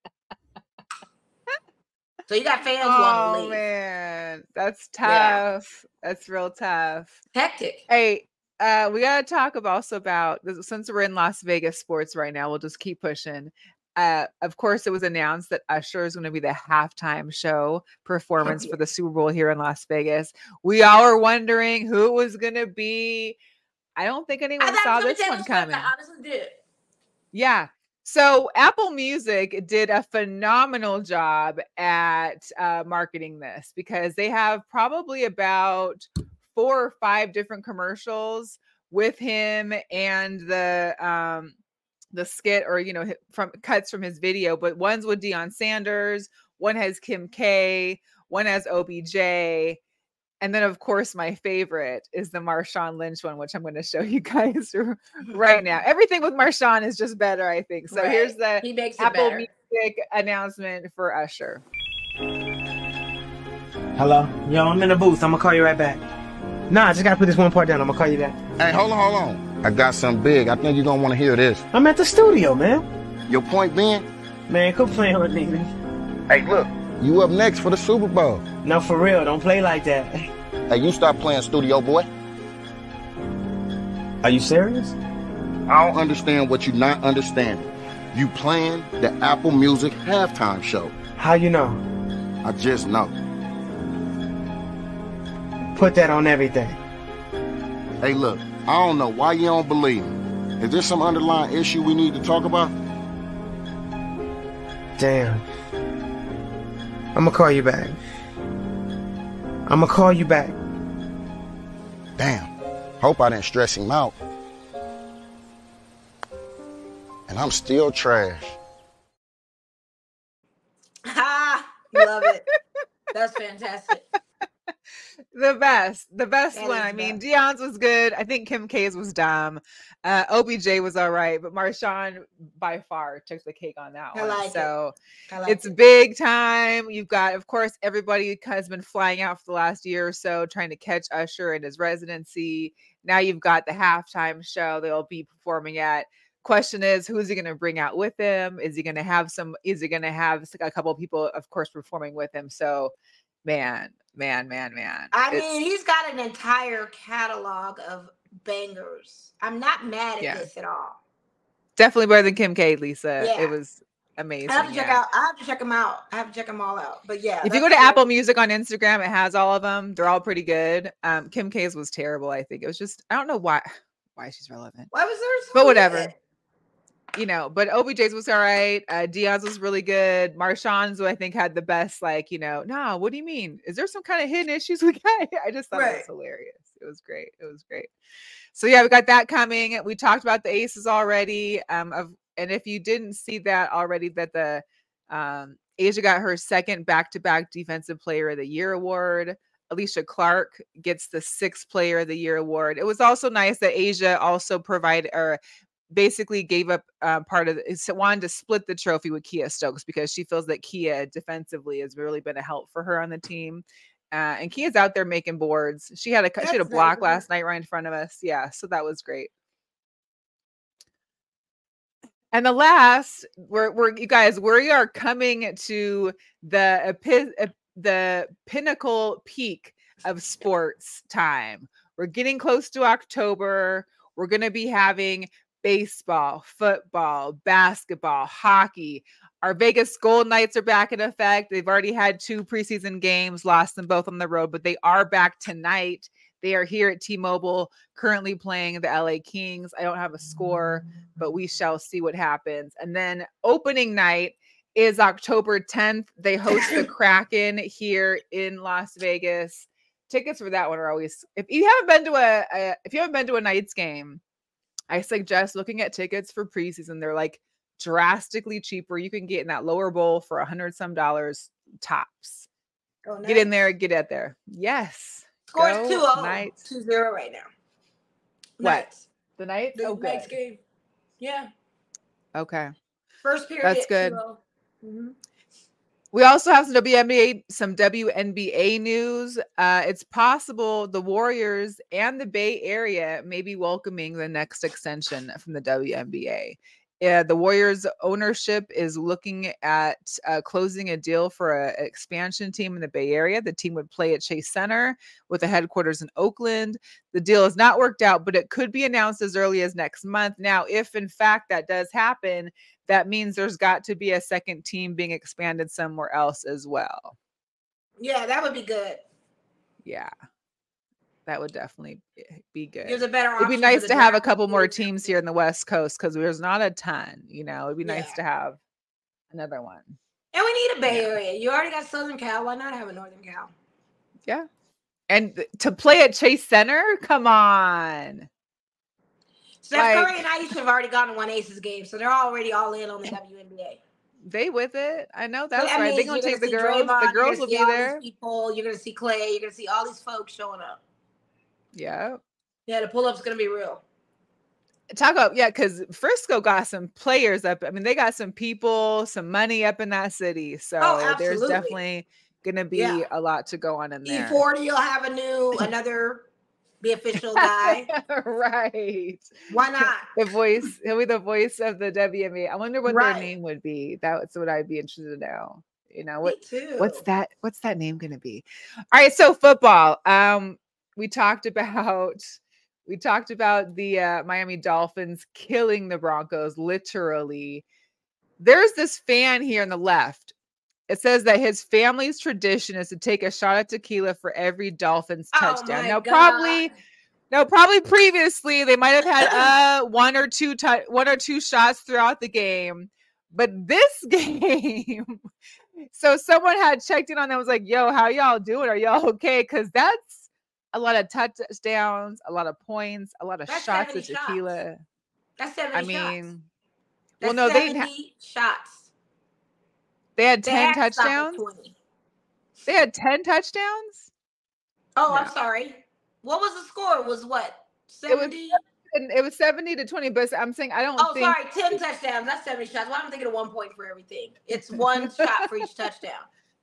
So you got fans wanting to Oh leave. man, that's Yeah. tough. That's real tough. Hectic. Hey, uh, we gotta talk ab- also about this- since we're in Las Vegas sports right now. We'll just keep pushing. Uh, of course, it was announced that Usher is going to be the halftime show performance yeah. for the Super Bowl here in Las Vegas. We all were wondering who it was going to be. I don't think I anyone thought saw it was this gonna one be Taylor Swift. coming. I honestly did. Yeah. So Apple Music did a phenomenal job at uh, marketing this because they have probably about four or five different commercials with him and the um, the skit or you know hi- from cuts from his video. But one's with Deion Sanders, one has Kim K, one has O B J. And then, of course, my favorite is the Marshawn Lynch one, which I'm going to show you guys right now. Everything with Marshawn is just better, I think. So Right. here's the He makes it Apple better. Music announcement for Usher. Hello? Yo, I'm in the booth. I'm gonna call you right back. Nah, I just gotta put this one part down. I'm gonna call you back. Hey, hold on, hold on. I got something big. I think you're gonna want to hear this. I'm at the studio, man. Your point being, Man, quit playing with me. hey, look, you up next for the Super Bowl. No, for real. Don't play like that. Hey, you stop playing studio boy. Are you serious? I don't understand what you not understanding. You playing the Apple Music halftime show. How you know? I just know. Put that on everything. Hey, look, I don't know why you don't believe me. Is there some underlying issue we need to talk about? Damn. I'm gonna call you back. I'm gonna call you back. Damn. Hope I didn't stress him out. And I'm still trash. Ha! Love it. That's fantastic. The best, the best That one. is I mean, best. Deion's was good. I think Kim K's was dumb. Uh, O B J was all right, but Marshawn by far took the cake on that I one. like it. so I like it's it. big time. You've got, of course, everybody has been flying out for the last year or so trying to catch Usher in his residency. Now you've got the halftime show they'll be performing at. Question is, who's he going to bring out with him? Is he going to have some? Is he going to have a couple of people, of course, performing with him? So, man, man, man, man. I It's- mean, he's got an entire catalog of bangers. I'm not mad at Yeah. this at all. definitely better than Kim K, Lisa. Yeah. It was amazing. I have to check yeah. out. I have to check them out. I have to check them all out. But yeah, If you that's go to good. Apple Music on Instagram, it has all of them. They're all pretty good. Um, Kim K's was terrible. I think it was just I don't know why why she's relevant. Why was there? So But whatever. good? You know, but O B J's was all right. Uh, Deion's was really good. Marshawn's, I think, had the best, like, you know, nah, what do you mean? Is there some kind of hidden issues we got? I just thought it Right. was hilarious. It was great. It was great. So yeah, we got that coming. We talked about the aces already. Um, of and if you didn't see that already, that the um Asia got her second back-to-back Defensive Player of the Year award. Alicia Clark gets the sixth Player of the Year award. It was also nice that Asia also provided or basically gave up uh, part of the, wanted to split the trophy with Kia Stokes because she feels that Kia defensively has really been a help for her on the team. Uh, and Kia's out there making boards. She had a she had a That's block nice. last night right in front of us. Yeah, so that was great. And the last, we're we're you guys, we are coming to the epi- ep- the pinnacle peak of sports time. We're getting close to October. We're going to be having baseball, football, basketball, hockey. Our Vegas Golden Knights are back in effect. They've already had two preseason games, lost them both on the road, but they are back tonight. They are here at T-Mobile, currently playing the L A Kings. I don't have a score, but we shall see what happens. And then opening night is October tenth. They host the Kraken here in Las Vegas. Tickets for that one are always, if you haven't been to a, a if you haven't been to a Knights game, I suggest looking at tickets for preseason. They're like drastically cheaper. You can get in that lower bowl for a hundred some dollars tops. Oh, Get in nice. there, get out there. Yes. Scores Go two oh, Knights. two zero right now. What? Knights. The Knights? The Oh, Knights good. game. Yeah. Okay. First period. That's good. Mm-hmm. We also have some W N B A, some W N B A news. Uh, it's possible the Warriors and the Bay Area may be welcoming the next extension from the W N B A. Yeah, the Warriors ownership is looking at uh, closing a deal for an expansion team in the Bay Area. The team would play at Chase Center with a headquarters in Oakland. The deal has not worked out, but it could be announced as early as next month. Now, if in fact that does happen, that means there's got to be a second team being expanded somewhere else as well. Yeah, that would be good. Yeah. That would definitely be good. There's a better It'd be option nice for to the have a draft couple more league. teams here in the West Coast because there's not a ton, you know. It'd be nice Yeah. to have another one. And we need a Bay Yeah. Area. You already got Southern Cal. Why not have a Northern Cal? Yeah. And th- to play at Chase Center? Come on. Steph Like- Curry and Aisha have already gone to one Aces game, so they're already all in on the W N B A. They with it. I know that's that right. They're means going to you're take the see girls. Draymond, The you're girls gonna will see be all these there. People, you're going to see Clay. You're going to see all these folks showing up. Yeah. Yeah, the pull-up's going to be real. Talk about, yeah, because Frisco got some players up. I mean, they got some people, some money up in that city. So Oh, there's absolutely. definitely going to be Yeah. a lot to go on in E there. forty, you'll have a new, another, the official guy. Right. Why not? The voice, he'll be the voice of the W N B A. I wonder what Right. their name would be. That's what I'd be interested to know. You know, what Me too. what's that? What's that name gonna be? All right, so football. Um, we talked about we talked about the uh, Miami Dolphins killing the Broncos, literally. There's this fan here on the left. It says that his family's tradition is to take a shot of tequila for every Dolphins Oh touchdown. my Now, God. probably no, probably previously they might have had uh one or two t- one or two shots throughout the game, but this game, so someone had checked in on them, was like, "Yo, how y'all doing? Are y'all okay?" Because that's a lot of touchdowns, a lot of points, a lot of That's shots of seventy shots. tequila. That's seventy I shots. mean, That's well, no, they didn't ha- seventy shots. they had They ten had to stop at touchdowns. twenty. They had ten touchdowns. Oh, No. I'm sorry. What was the score? Was what? It was- seventy? And it was seventy to twenty, but I'm saying I don't Oh, think sorry. ten touchdowns. That's seventy shots. Why am I thinking of one point for everything? It's one shot for each touchdown.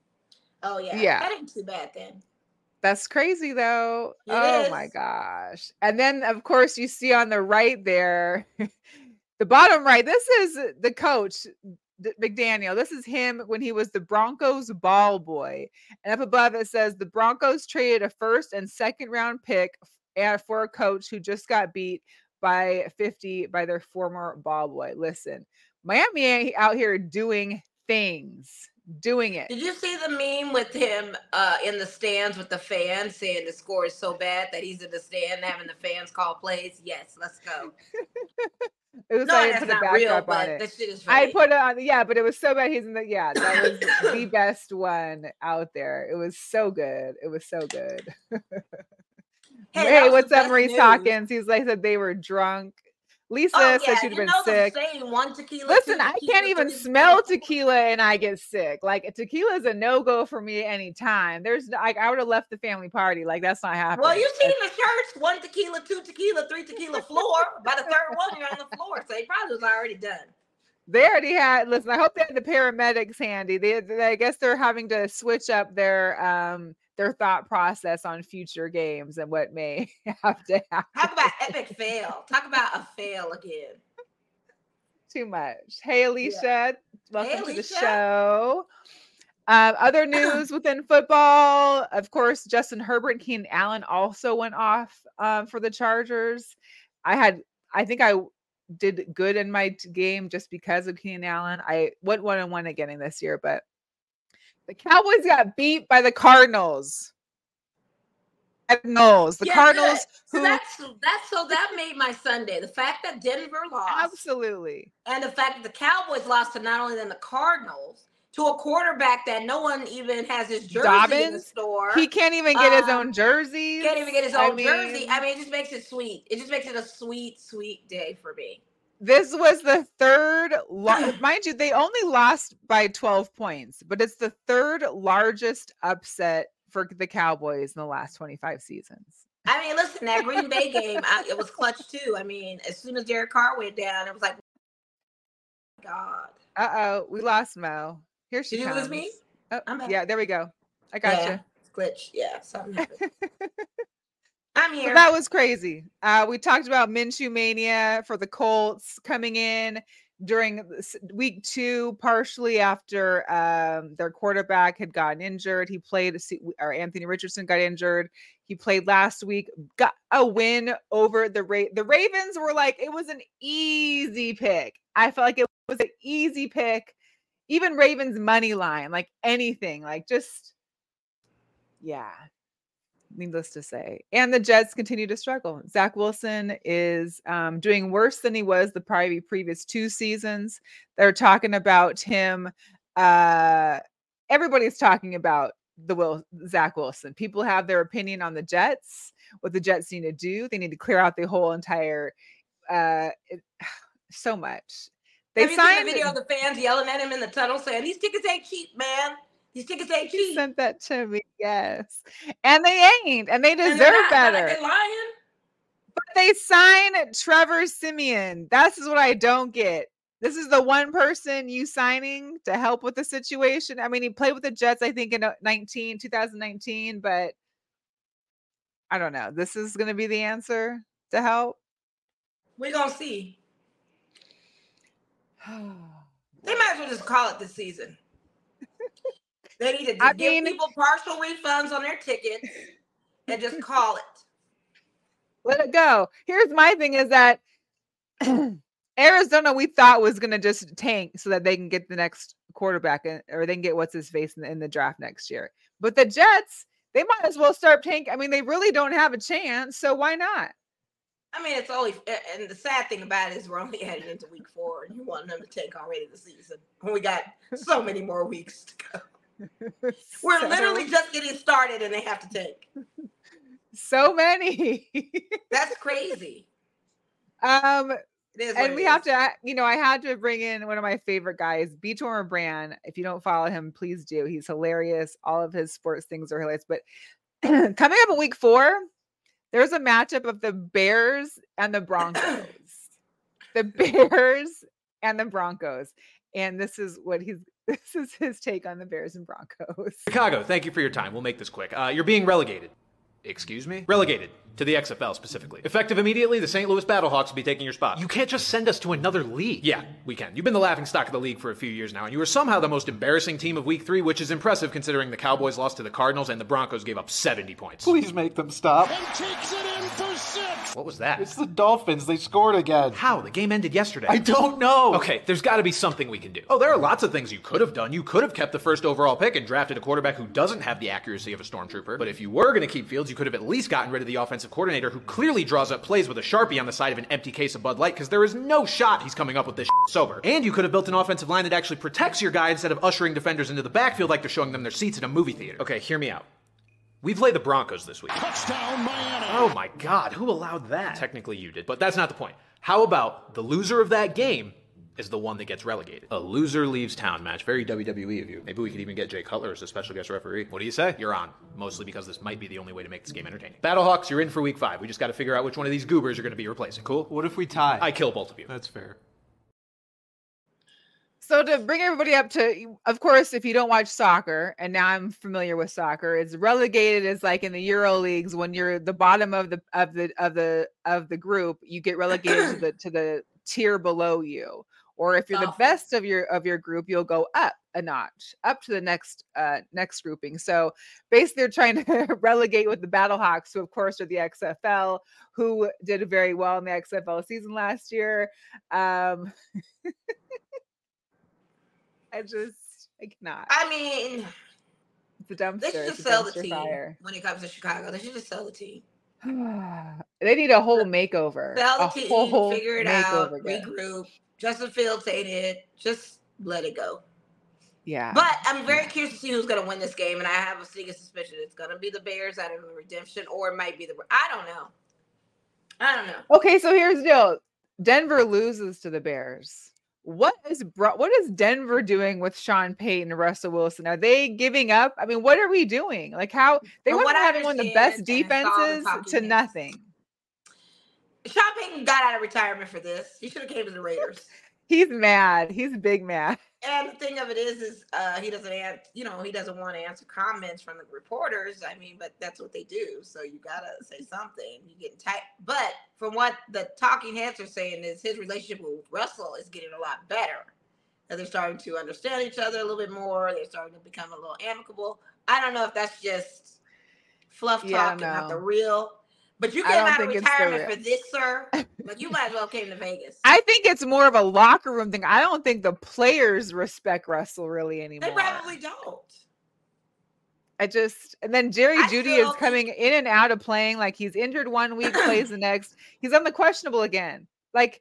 Oh, yeah. Yeah. That ain't too bad then. that's crazy though. It Oh my is. gosh. And then of course you see on the right there, the bottom right, this is the coach, D- McDaniel. This is him when he was the Broncos ball boy. And up above it says the Broncos traded a first and second round pick and for a coach who just got beat by fifty by their former ball boy. Listen, Miami ain't out here doing things, doing it. Did you see the meme with him uh, in the stands with the fans saying the score is so bad that he's in the stand having the fans call plays? Yes, let's go. It was No, like I that's put a not real, backdrop on but it. this shit is I funny. put it on, yeah, but it was so bad. He's in the, yeah, that was the best one out there. It was so good. It was so good. Hey, that Hey, was what's the up, best Maurice news. Hawkins? He's like said they were drunk. Lisa Oh, said yeah, she'd you been know sick. the saying, one tequila, Listen, two I tequila, can't even three smell tequila. tequila and I get sick. Like tequila is a no go for me anytime. There's like I would have left the family party. Like that's not happening. Well, you seen the shirts, one tequila, two tequila, three tequila floor. By the third one, you're on the floor. So he probably was already done. They already had. Listen, I hope they had the paramedics handy. They, they, I guess they're having to switch up their um their thought process on future games and what may have to happen. Talk about epic fail. Talk about a fail again. Too much. Hey, Alicia, welcome Hey, to the Alicia. show. Um, other news within football, of course, Justin Herbert and Keenan Allen also went off um, for the Chargers. I had, I think I did good in my t- game just because of Keenan Allen. I went one and one again this year, but the Cowboys got beat by the Cardinals. Cardinals, the Yeah, Cardinals, good. So who that's that's so that made my Sunday. The fact that Denver lost, absolutely. and the fact that the Cowboys lost to not only then the Cardinals, to a quarterback that no one even has his jersey in the Dobbins? store. He can't even get his Um, own jerseys. Can't even get his I own jersey. mean, I mean, it just makes it sweet. It just makes it a sweet, sweet day for me. This was the third, lo- mind you, they only lost by twelve points, but it's the third largest upset for the Cowboys in the last twenty-five seasons. I mean, listen, that Green Bay game, I, it was clutch too. I mean, as soon as Derek Carr went down, it was like, God. Uh oh, we lost Mo. Here she Did you comes. lose me? Oh, I'm back. yeah, there we go. I got yeah, you. glitch. Yeah, something happened. I'm here. So that was crazy. Uh, we talked about Minshew mania for the Colts coming in during week two, partially after um, their quarterback had gotten injured. He played, or Anthony Richardson got injured. He played last week, got a win over the Ra- the Ravens. Were like, it was an easy pick. I felt like it was an easy pick. Even Ravens money line, like anything, like just, yeah. Needless to say. And the Jets continue to struggle. Zach Wilson is um, doing worse than he was the probably previous two seasons. They're talking about him. Uh, everybody's talking about the Will Zach Wilson. People have their opinion on the Jets, what the Jets need to do. They need to clear out the whole entire uh, it, so much. They Have you signed seen the video of the fans yelling at him in the tunnel saying, these tickets ain't cheap, man. These tickets ain't cheap. You sent that to me, yes. And they ain't, and they deserve and they're not, better. Not like they're lying. But they sign Trevor Siemian. This is what I don't get. This is the one person you signing to help with the situation. I mean, he played with the Jets, I think, in nineteen, twenty nineteen, but I don't know. This is going to be the answer to help. We're going to see. They might as well just call it this season. They need to I give mean, people partial refunds on their tickets and just call it. Let it go. Here's my thing is that Arizona, we thought was going to just tank so that they can get the next quarterback or they can get what's his face in the, in the draft next year. But the Jets, they might as well start tanking. I mean, they really don't have a chance. So why not? I mean, it's only, and the sad thing about it is we're only heading into week four and you want them to tank already this season. We got so many more weeks to go. We're so, literally just getting started and they have to tank. So many. That's crazy. Um, it is and it we is. have to, you know, I had to bring in one of my favorite guys, Vitor Brand. If you don't follow him, please do. He's hilarious. All of his sports things are hilarious. But coming up in week four, there's a matchup of the Bears and the Broncos. The Bears and the Broncos. And this is what he's, this is his take on the Bears and Broncos. Chicago, thank you for your time. We'll make this quick. Uh, you're being relegated. Excuse me? Relegated. To the X F L specifically. Effective immediately, the Saint Louis Battlehawks will be taking your spot. You can't just send us to another league. Yeah, we can. You've been the laughingstock of the league for a few years now, and you were somehow the most embarrassing team of week three, which is impressive considering the Cowboys lost to the Cardinals and the Broncos gave up seventy points. Please make them stop. And takes it in for six. What was that? It's the Dolphins. They scored again. How? The game ended yesterday. I don't know. Okay, there's got to be something we can do. Oh, there are lots of things you could have done. You could have kept the first overall pick and drafted a quarterback who doesn't have the accuracy of a stormtrooper. But if you were going to keep Fields, you could have at least gotten rid of the offensive coordinator who clearly draws up plays with a Sharpie on the side of an empty case of Bud Light because there is no shot he's coming up with this sober. And you could have built an offensive line that actually protects your guy instead of ushering defenders into the backfield like they're showing them their seats in a movie theater. Okay, hear me out. We play the Broncos this week. Touchdown, Miami. Oh my God, who allowed that? Technically you did, but that's not the point. How about the loser of that game is the one that gets relegated? A loser leaves town match. Very W W E of you. Maybe we could even get Jay Cutler as a special guest referee. What do you say? You're on. Mostly because this might be the only way to make this game entertaining. Battlehawks, you're in for week five. We just got to figure out which one of these goobers you're going to be replacing. Cool? What if we tie? I kill both of you. That's fair. So to bring everybody up to, of course, if you don't watch soccer, and now I'm familiar with soccer, it's relegated as like in the Euro leagues when you're the bottom of the of the of the of the group, you get relegated to the to the tier below you. Or if you're the best of your of your group, you'll go up a notch, up to the next uh, next grouping. So basically, they're trying to relegate with the Battlehawks, who of course are the X F L, who did very well in the X F L season last year. Um, I just, I cannot. I mean, it's a dumpster. They should just it's a sell the dumpster team fire. when it comes to Chicago. They should just sell the team. They need a whole makeover. Sell the a team, whole figure it out, makeover again. regroup. Justin Fields ain't it. Just let it go. Yeah. But I'm very curious to see who's going to win this game, and I have a sneaking suspicion it's going to be the Bears out of the redemption, or it might be the. I don't know. I don't know. Okay, so here's the deal. Denver loses to the Bears. What is bro- what is Denver doing with Sean Payton and Russell Wilson? Are they giving up? I mean, what are we doing? Like how they From went what from I having one of the best understand, and I saw the defenses talking to heads, nothing. Sean Payton got out of retirement for this. He should have came to the Raiders. He's mad. He's big mad. And the thing of it is, is uh, he doesn't answer, you know, he doesn't want to answer comments from the reporters. I mean, but that's what they do. So you gotta say something. You getting tight. But from what the talking heads are saying is his relationship with Russell is getting a lot better. And they're starting to understand each other a little bit more. They're starting to become a little amicable. I don't know if that's just fluff talk Yeah, and no. not the real. But you I came don't out of think it's the retirement real. for this, sir. Like you might as well came to Vegas. I think it's more of a locker room thing. I don't think the players respect Russell really anymore. They probably don't. I just and then Jerry I Jeudy still is don't coming think- in and out of playing. Like he's injured one week, plays the next. He's on the questionable again. Like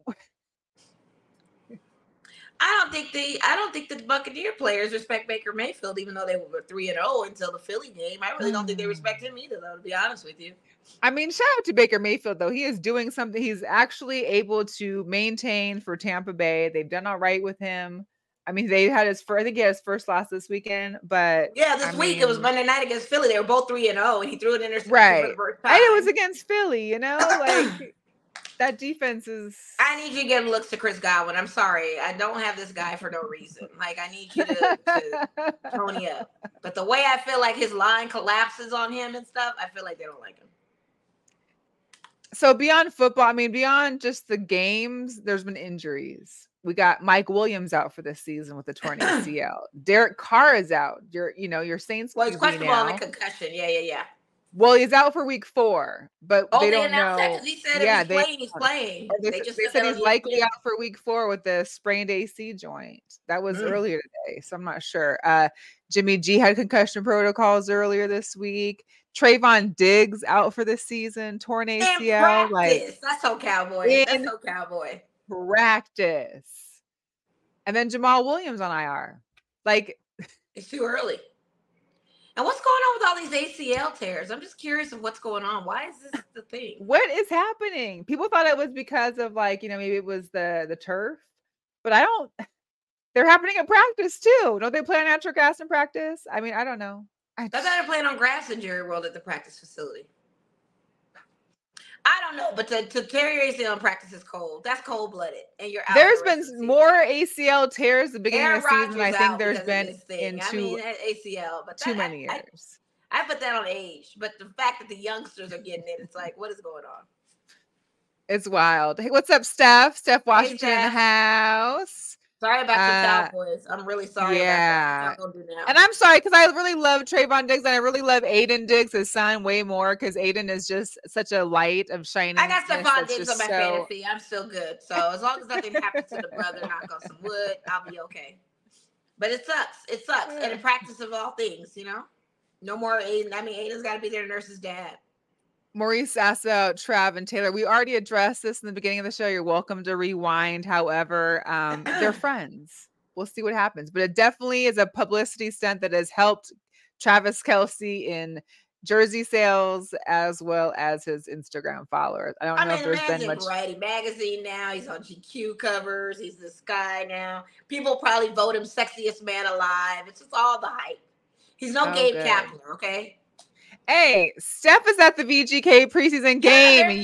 I don't think the I don't think the Buccaneer players respect Baker Mayfield, even though they were three and zero until the Philly game. I really don't think they respect him either, though. To be honest with you, I mean, shout out to Baker Mayfield though. He is doing something. He's actually able to maintain for Tampa Bay. They've done all right with him. I mean, they had his first. I think he had his first loss this weekend, but yeah, this I week mean, it was Monday night against Philly. They were both three and zero, and he threw an interception right. for the first time. And it was against Philly. You know, like that defense is. I need you to give looks to Chris Godwin. I'm sorry, I don't have this guy for no reason. Like I need you to, to pony up. But the way I feel like his line collapses on him and stuff, I feel like they don't like him. So beyond football, I mean, beyond just the games, there's been injuries. We got Mike Williams out for this season with a torn A C L. Derek Carr is out. Your, you know, your Saints. Well, he's Q B questionable on now. the concussion. Yeah, yeah, yeah. Well, he's out for week four, but Oh, they they don't announced know. that 'cause he said yeah, if he's they, playing, he's playing. They, They they, just said said that he's on likely E S P N. out for week four with the sprained A C joint. That was Mm. earlier today, so I'm not sure. Uh, Jimmy G had concussion protocols earlier this week. Trayvon Diggs out for this season, torn A C L. In Like practice. That's so cowboy. in That's so cowboy. practice. And then Jamal Williams on I R. Like It's too early. And what's going on with all these A C L tears? I'm just curious of what's going on. Why is this the thing? what is happening? People thought it was because of like, you know, maybe it was the the turf, but I don't. They're happening in practice too. Don't they play on natural grass in practice? I mean, I don't know. I I thought they're playing on grass in Jerry World at the practice facility. I don't know, but to, to tear your A C L in practice is cold. That's cold blooded, and you're out. There's the been rest of the more A C L tears at the beginning Aaron of the season. than I Rodgers think out there's because of been this thing. in I two mean, A C L, but too that- many I- years. I, I put that on age, but the fact that the youngsters are getting it, it's like, what is going on? It's wild. Hey, what's up, Steph? Steph Washington in the Steph. house. Sorry about Uh, your Cowboys. I'm really sorry yeah. about that. What y'all gonna do now? And I'm sorry because I really love Trayvon Diggs and I really love Aiden Diggs, his son, way more because Aiden is just such a light of shining. I got Stephon Diggs on my fantasy. I'm still good. So as long as nothing happens to the brother, knock on some wood, I'll be okay. But it sucks. It sucks. And in practice of all things, you know? No more Aiden. I mean, Aiden's got to be their nurse's dad. Maurice asked about Trav and Taylor. We already addressed this in the beginning of the show. You're welcome to rewind. However, um, they're friends. We'll see what happens. But it definitely is a publicity stunt that has helped Travis Kelce in jersey sales as well as his Instagram followers. I don't I know mean, if the there's man's been in much. Variety magazine now. He's on G Q covers. He's this guy now. People probably vote him sexiest man alive. It's just all the hype. He's no Oh, Gabe good. Kapler, okay? Hey, Steph is at the V G K preseason game. they're- they're winning.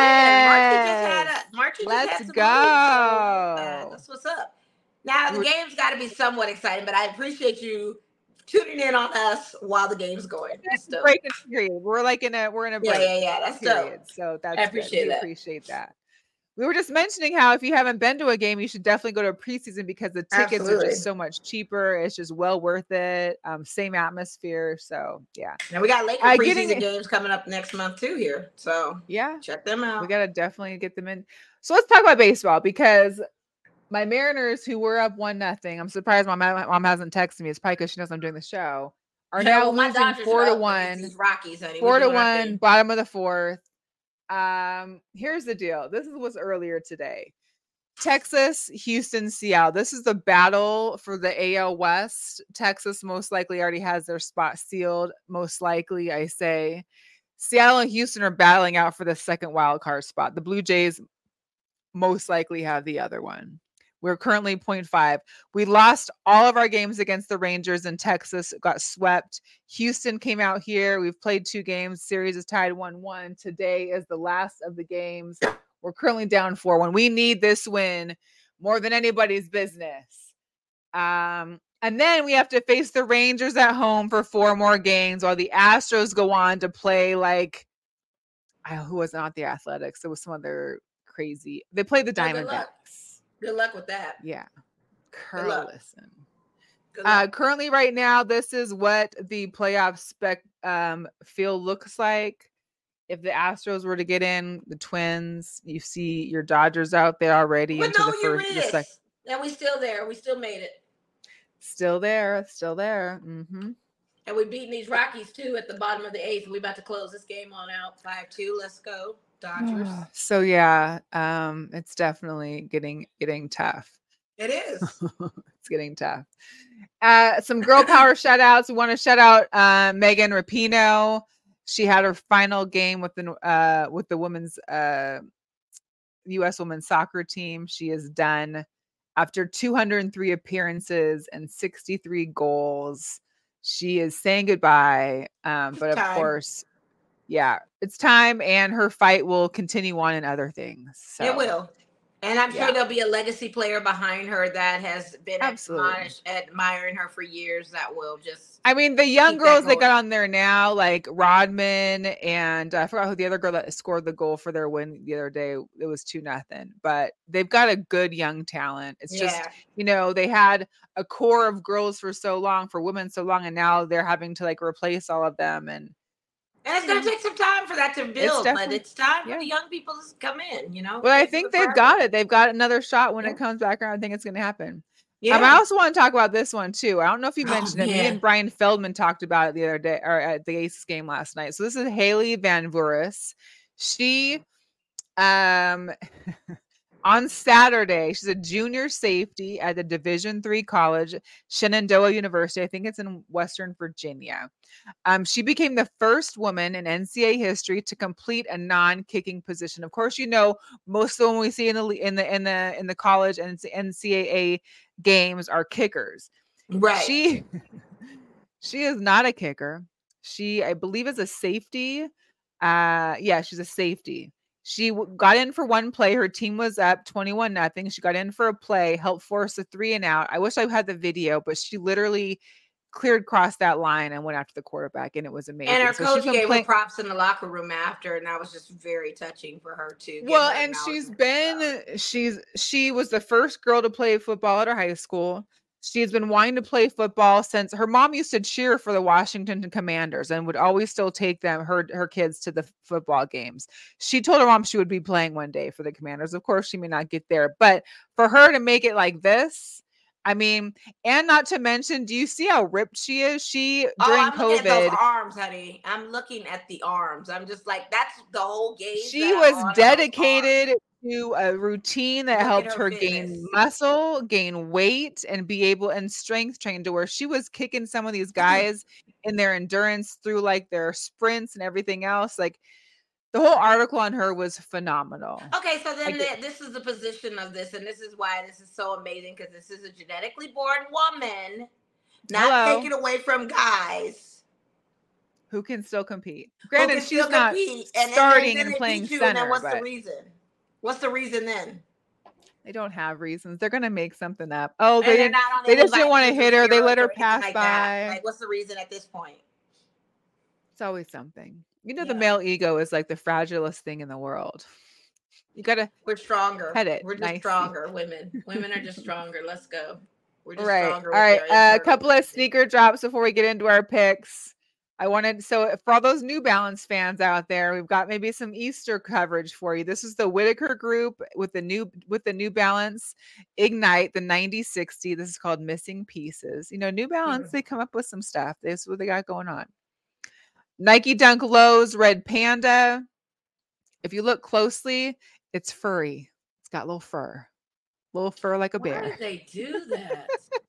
Yes. Marchie just had a Marchie just Let's had some go. moves, so, uh, that's what's up. Now the We're- game's got to be somewhat exciting, but I appreciate you tuning in on us while the game's going. That's dope. Break the period. We're like in a we're in a Yeah, break. yeah, yeah. That's dope. period. So that's I good. appreciate We that. appreciate that. We were just mentioning how if you haven't been to a game, you should definitely go to a preseason because the tickets are Absolutely. just so much cheaper. It's just well worth it. Um, same atmosphere. So yeah, Now we got Laker Uh, preseason getting- games coming up next month too here, so yeah, check them out. we gotta definitely get them in. So let's talk about baseball because my Mariners, who were up one nothing, I'm surprised my mom, my mom hasn't texted me. It's probably because she knows I'm doing the show. Are Yeah, now well, my losing Dodgers four are to up against one. these Rockies, honey. Four We're to doing our one, thing. bottom of the fourth. Um, here's the deal. This is what's earlier today. Texas, Houston, Seattle. This is the battle for the A L West. Texas most likely already has their spot sealed. Most likely, I say. Seattle and Houston are battling out for the second wild card spot. The Blue Jays most likely have the other one. We're currently zero point five. We lost all of our games against the Rangers in Texas, got swept. Houston came out here. We've played two games. Series is tied one one. Today is the last of the games. We're currently down four one. We need this win more than anybody's business. Um, and then we have to face the Rangers at home for four more games while the Astros go on to play like, I, who was not the Athletics? It was some other crazy. They played the Yeah, good luck. Diamondbacks. Good luck with that. Yeah. Good luck. Carlson. Good Uh, luck. currently, right now, this is what the playoff spec um, field looks like. If the Astros were to get in, the Twins, you see your Dodgers out there already But into no, the you're first, the this. sec- And we still there. We still made it. still there, still there. Mm-hmm. And we beating these Rockies too at the bottom of the eighth. We about to close this game on out five two. Let's go, Dodgers. So yeah, um, it's definitely getting getting tough. It is. It's getting tough. Uh, some girl power shout outs. We want to shout out uh, Megan Rapinoe. She had her final game with the uh, with the women's uh, U S women's soccer team. She is done after two hundred three appearances and sixty-three goals. She is saying goodbye. Um, but of time. course, yeah, it's time, and her fight will continue on in other things. So. It will. And I'm sure Yeah. there'll be a legacy player behind her that has been Absolutely. admonish- admiring her for years that will just. I mean, the young Keep that girls they going. got on there now, like Rodman, and I forgot who the other girl that scored the goal for their win the other day. It was two nothing, but they've got a good young talent. It's just, Yeah. you know, they had a core of girls for so long, for women so long, and now they're having to like replace all of them. And And it's going to take some time for that to build, but definitely- it's time yeah. for the young people to come in, you know? but I It's think forever. they've got it. They've got another shot when Yeah. it comes back around. I think it's going to happen. Yeah. Um, I also want to talk about this one too. I don't know if you Oh, mentioned it. Me man. and Brian Feldman talked about it the other day or at the Aces game last night. So this is Haley Van Vuris. She um on Saturday, she's a junior safety at the Division three college, Shenandoah University. I think it's in Western Virginia. Um, she became the first woman in N C A A history to complete a non-kicking position. Of course, you know most of them we see in the le- in the in the in the college and N C A A games are kickers. Right. She she is not a kicker. She, I believe, is a safety. Uh, yeah, she's a safety. She w- got in for one play. Her team was up twenty-one nothing. She got in for a play, helped force a three and out. I wish I had the video, but she literally cleared across that line and went after the quarterback, and it was amazing. And her So coach she's been gave playing- her props in the locker room after, and that was just very touching for her too. Give Well, her and she's acknowledgement. been she's she was the first girl to play football at her high school. She's been wanting to play football since her mom used to cheer for the Washington Commanders and would always still take them her her kids to the football games. She told her mom she would be playing one day for the Commanders. Of course, she may not get there, but for her to make it like this, I mean, and not to mention, do you see how ripped she is? She Oh, during I'm looking at COVID, those arms, honey. I'm looking at the arms. I'm just like, that's the whole game. she was dedicated to a routine that Look at helped her her gain fitness. muscle, gain weight, and be able and strength train to where she was kicking some of these guys in their endurance through like their sprints and everything else. Like the whole article on her was phenomenal. Okay, so then Like th- this is the position of this, and this is why this is so amazing because this is a genetically born woman, not Hello. taken away from guys. Who can still compete? who Granted, can she's still not compete, and- and- starting then and they playing beat you, and then center, what's but the reason? What's the reason then? they don't have reasons. They're gonna make something up. Oh, And they they're didn't. not on They any just didn't want to vitamins or hit her. They steroids let or her anything pass like that. by. Like, what's the reason at this point? It's always something. You know, the Yeah. male ego is like the fragilest thing in the world. You gotta We're stronger. Pet it We're just nicely. stronger women. Women are just stronger. Let's go. We're just right. stronger. All right. with A our uh, internal couple of wisdom. sneaker drops before we get into our picks. I wanted so for all those New Balance fans out there, we've got maybe some Easter coverage for you. This is the Whitaker Group with the new with the New Balance Ignite, the ninety sixty. This is called Missing Pieces. You know, New Balance, Mhm. they come up with some stuff. This is what they got going on. Nike Dunk Lows Red Panda. If you look closely, it's furry. It's got little fur. Little fur like a Why bear. did they do that?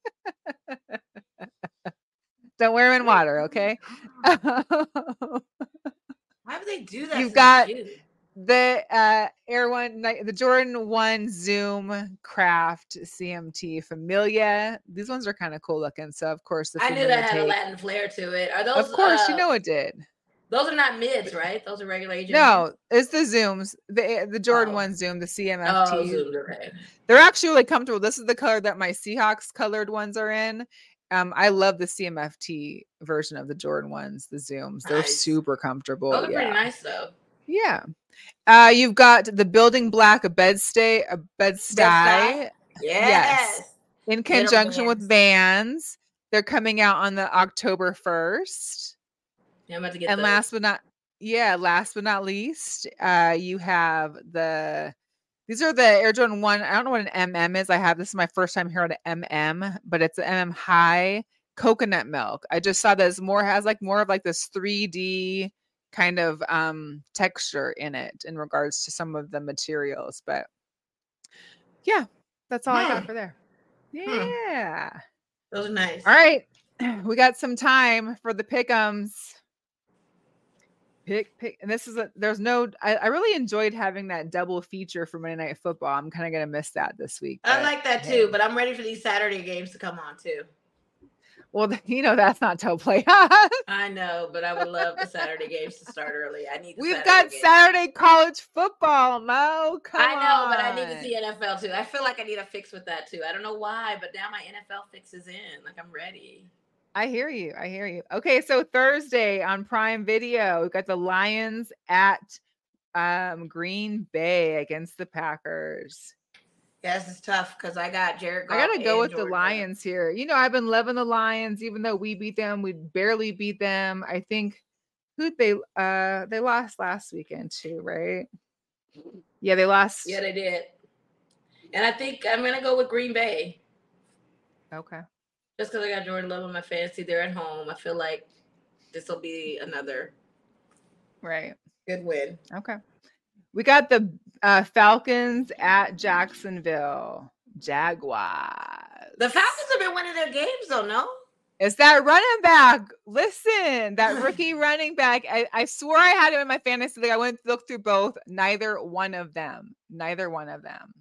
Don't wear them in water, okay? Why would they do that? You've to the got shoe? the uh Air One, the Jordan One Zoom Craft C M T Familia. These ones are kind of cool looking. So of course, the I knew Familia that had a take- Latin flair to it. Are those? Of course, uh, you know it did. Those are not mids, right? Those are regular agent. No, it's the Zooms, the the Jordan Oh. One Zoom, the C M F Oh, T. zoomed, okay. They're actually really comfortable. This is the color that my Seahawks colored ones are in. Um, I love the C M F T version of the Jordan ones, the Zooms. They're Nice. super comfortable. Those are yeah. pretty nice though. Yeah. Uh, you've got the Building Black, a bed stay, a bed stay. Yes. In conjunction with Vans. They're coming out on the October first. Yeah, I'm about to get And those. last but not, yeah, last but not least, uh, you have the, these are the Air Jordan one. I don't know what an M M is. I have, this is my first time hearing an M M, but it's an M M high coconut milk. I just saw this more, has like more of like this three D kind of um texture in it in regards to some of the materials. But yeah, that's all I got Hmm. for there. Hmm. Yeah. Those are nice. All right. We got some time for the pick'ems. Pick, pick, and this is a, there's no, I, I really enjoyed having that double feature for Monday Night Football. I'm kind of going to miss that this week. I but, like that hey. too, but I'm ready for these Saturday games to come on too. Well, you know, that's not till playoffs. I know, but I would love the Saturday games to start early. I need the We've Saturday got games. Saturday college football, Mo. Come I know, on. but I need to see N F L too. I feel like I need a fix with that too. I don't know why, but now my N F L fix is in. Like I'm ready. I hear you. I hear you. Okay, so Thursday on Prime Video, we've got the Lions at um, Green Bay against the Packers. Yeah, this is tough because I got Jared Goff. I gotta go and with the Jordan Lions here. You know, I've been loving the Lions, even though we beat them. We barely beat them. I think who they uh they lost last weekend too, right? Yeah, they lost. Yeah, they did. And I think I'm gonna go with Green Bay. Okay. Just because I got Jordan Love in my fantasy, they're at home. I feel like this will be another Right. good win. Okay. We got the uh, Falcons at Jacksonville Jaguars. The Falcons have been winning their games, though. No. It's that running back. Listen, that rookie running back. I, I swore I had him in my fantasy league. I went looked through both. Neither one of them. Neither one of them.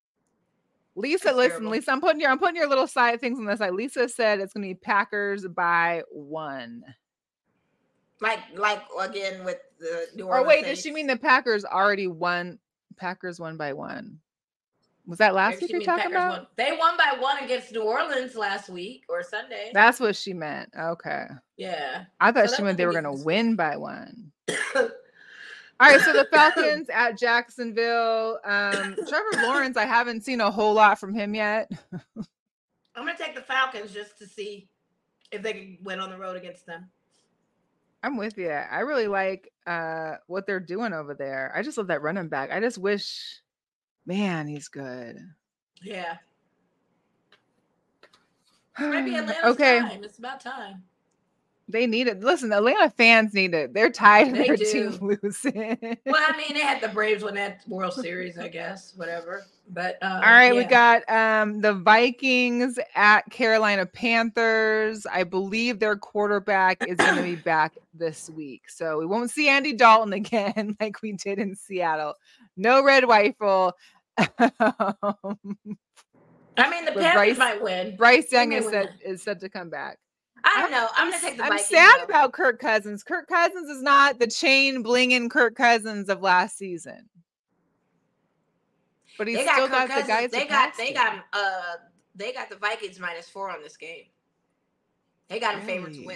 Lisa, That's listen, terrible. Lisa, I'm putting your I'm putting your little side things on the side. Lisa said it's gonna be Packers by one. Like, like again with the New Or Orleans. wait, does Saints. she mean the Packers already won? Packers won by one. Was that last Maybe week she you're means talking Packers about? won. They won by one against New Orleans last week or Sunday. That's what she meant. Okay. yeah. I thought So she that meant they were wouldn't going be- to win by one. All right. So the Falcons at Jacksonville. Um, Trevor Lawrence, I haven't seen a whole lot from him yet. I'm gonna take the Falcons just to see if they can win on the road against them. I'm with you. I really like uh, what they're doing over there. I just love that running back. I just wish, man, he's good. Yeah. Maybe Atlanta's Okay. time. It's about time. They need it. Listen, Atlanta fans need it. They're tired of They their do. team losing. Well, I mean, they had the Braves win that World Series, I guess. Whatever. But uh, All right, we yeah. got um the Vikings at Carolina Panthers. I believe their quarterback is going to be back this week. So we won't see Andy Dalton again like we did in Seattle. No red rifle. I mean, the But Panthers Bryce- might win. Bryce They Young may is win set that. is set to come back. I don't know. I'm, I'm, gonna take the I'm Vikings. sad though. about Kirk Cousins. Kirk Cousins is not the chain blinging Kirk Cousins of last season. But he's They got still Kirk got the Cousins. guys. They to got pass they to. got uh they got the Vikings minus four on this game. They got a favorite to Really? win.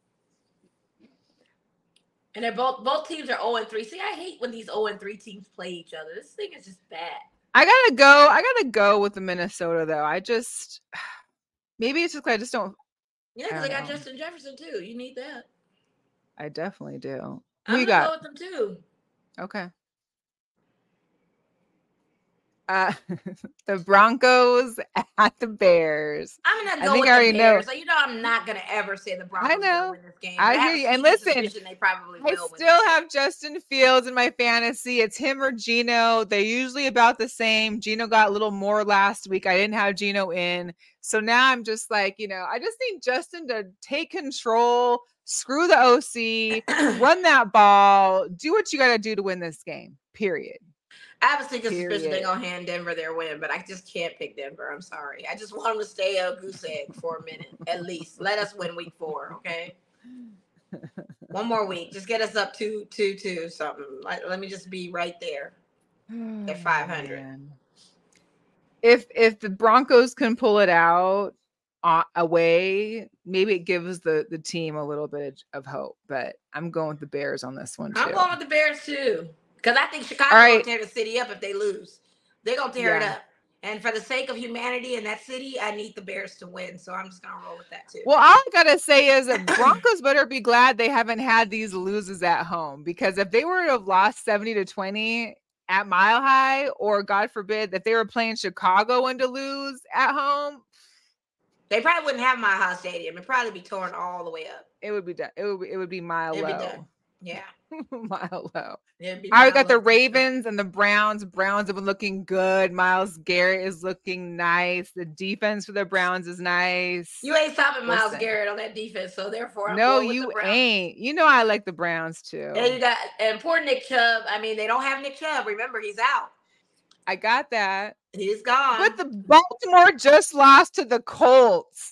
And they're both both teams are zero and three. See, I hate when these zero and three teams play each other. This thing is just bad. I gotta go. I gotta go with the Minnesota though. I just maybe it's just 'cause I just don't. Yeah, I because they don't got know. Justin Jefferson too. You need that. I definitely do. Who I'm you gonna got? go with them too. Okay. Uh, the Broncos at the Bears. I'm gonna I go think with I already the know. Bears. So you know, I'm not gonna ever say the Broncos know. gonna win this game. I but hear have a you. And sneaky listen, suspicion they probably I will win still this have game. Justin Fields in my fantasy. It's him or Gino. They're usually about the same. Gino got a little more last week. I didn't have Gino in. So now I'm just like, you know, I just need Justin to take control, screw the O C, run that ball, do what you got to do to win this game, period. I have a sneaking suspicion they're Period. gonna hand Denver their win, but I just can't pick Denver. I'm sorry. I just want them to stay a goose egg for a minute at least. Let us win week four, okay? One more week. Just get us up to two, two, something. Like, let me just be right there at five hundred. Man. If if the Broncos can pull it out uh, away, maybe it gives the the team a little bit of hope. But I'm going with the Bears on this one too. I'm going with the Bears too, because I think Chicago right. gonna tear the city up if they lose. They're gonna tear it Yeah. up. And for the sake of humanity in that city, I need the Bears to win. So I'm just gonna roll with that too. Well, all I gotta say is that Broncos better be glad they haven't had these loses at home, because if they were to have lost seventy to twenty at Mile High, or God forbid that they were playing Chicago and to lose at home, They probably wouldn't have Mile High Stadium. It'd probably be torn all the way up. it would be done. It would be, it would be mile It'd be low. done. Yeah. Mile low. It'd be All right, we mile got the low. Ravens and the Browns. Browns have been looking good. Miles Garrett is looking nice. The defense for the Browns is nice. You ain't stopping Miles Listen. Garrett on that defense, so therefore I'm no, going with you the Browns. ain't. You know I like the Browns too. And you got and poor Nick Chubb. I mean, they don't have Nick Chubb. Remember, he's out. I got that. He's gone. But the Baltimore just lost to the Colts.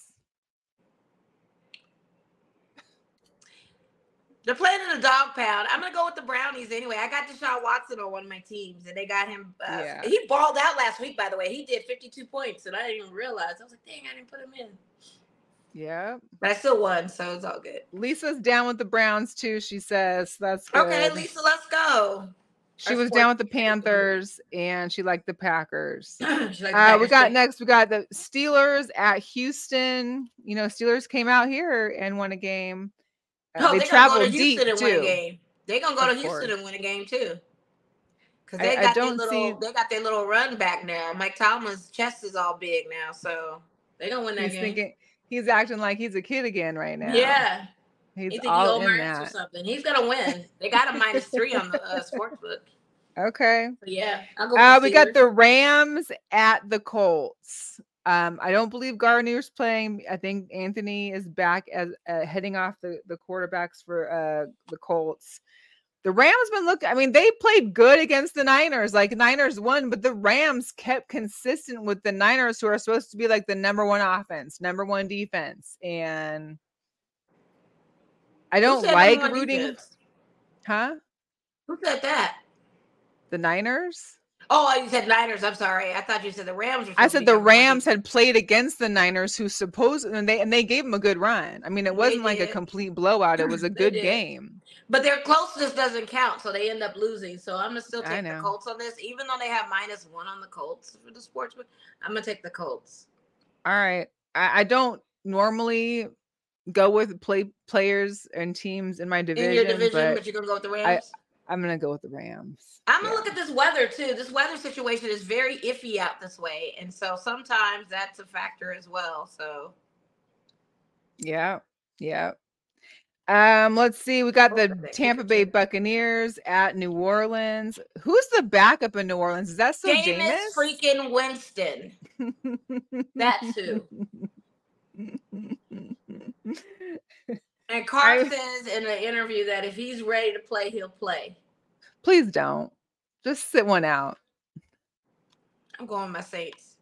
They're playing in the dog pound. I'm gonna go with the Brownies anyway. I got Deshaun Watson on one of my teams, and they got him. Uh, Yeah. He balled out last week, by the way. He did fifty-two points, and I didn't even realize. I was like, dang, I didn't put him in. Yeah. But I still won, so it's all good. Lisa's down with the Browns too, she says. That's good. Okay, Lisa, let's go. She Our was sports down with the team. Panthers and she liked the Packers. She liked the Uh, we Packers got too. next, we got the Steelers at Houston. You know, Steelers came out here and won a game. Uh, Oh, they they're gonna traveled go to deep Houston and win a too. game. They're gonna go Of to Houston course. and win a game too. Because I- they I got their don't little see- they got their little run back now. Mike Tomlin's chest is all big now, so they're gonna win that He's game. thinking he's acting like he's a kid again right now. Yeah. He's He think he all Omar in Epps or that. something. He's gonna win. They got a minus three on the uh, sports book. Okay. So yeah, I'll go. Uh, with we the got Steelers. the Rams at the Colts. Um, I don't believe Gardner's playing. I think Anthony is back as uh, heading off the, the quarterbacks for uh, the Colts. The Rams been looking. I mean, they played good against the Niners. Like Niners won, but the Rams kept consistent with the Niners, who are supposed to be like the number one offense, number one defense, and I Who don't said like number one rooting. defense? Huh? Who said that? The Niners? Oh, you said Niners. I'm sorry. I thought you said the Rams. Were I supposed to said be the number one Rams defense. had played against the Niners, who supposed and they and they gave them a good run. I mean, it They wasn't like a did. complete blowout. It was a They good did. game. But their closeness doesn't count, so they end up losing. So I'm gonna still I take the know. Colts on this, even though they have minus one on the Colts for the sportsbook. I'm gonna take the Colts. All right. I, I don't normally go with play players and teams in my division, In your division, but, but you're gonna go with the I, Rams. I'm gonna go with the Rams. I'm gonna Yeah. look at this weather too. This weather situation is very iffy out this way, and so sometimes that's a factor as well. So Yeah, yeah. Um, let's see. We got Both the of them. Tampa Bay Buccaneers at New Orleans. Who's the backup in New Orleans? Is that still Jameis Jameis? freaking Winston. That's who. And Carr I- says in an interview that if he's ready to play, he'll play. Please don't. Just sit one out. I'm going with my Saints.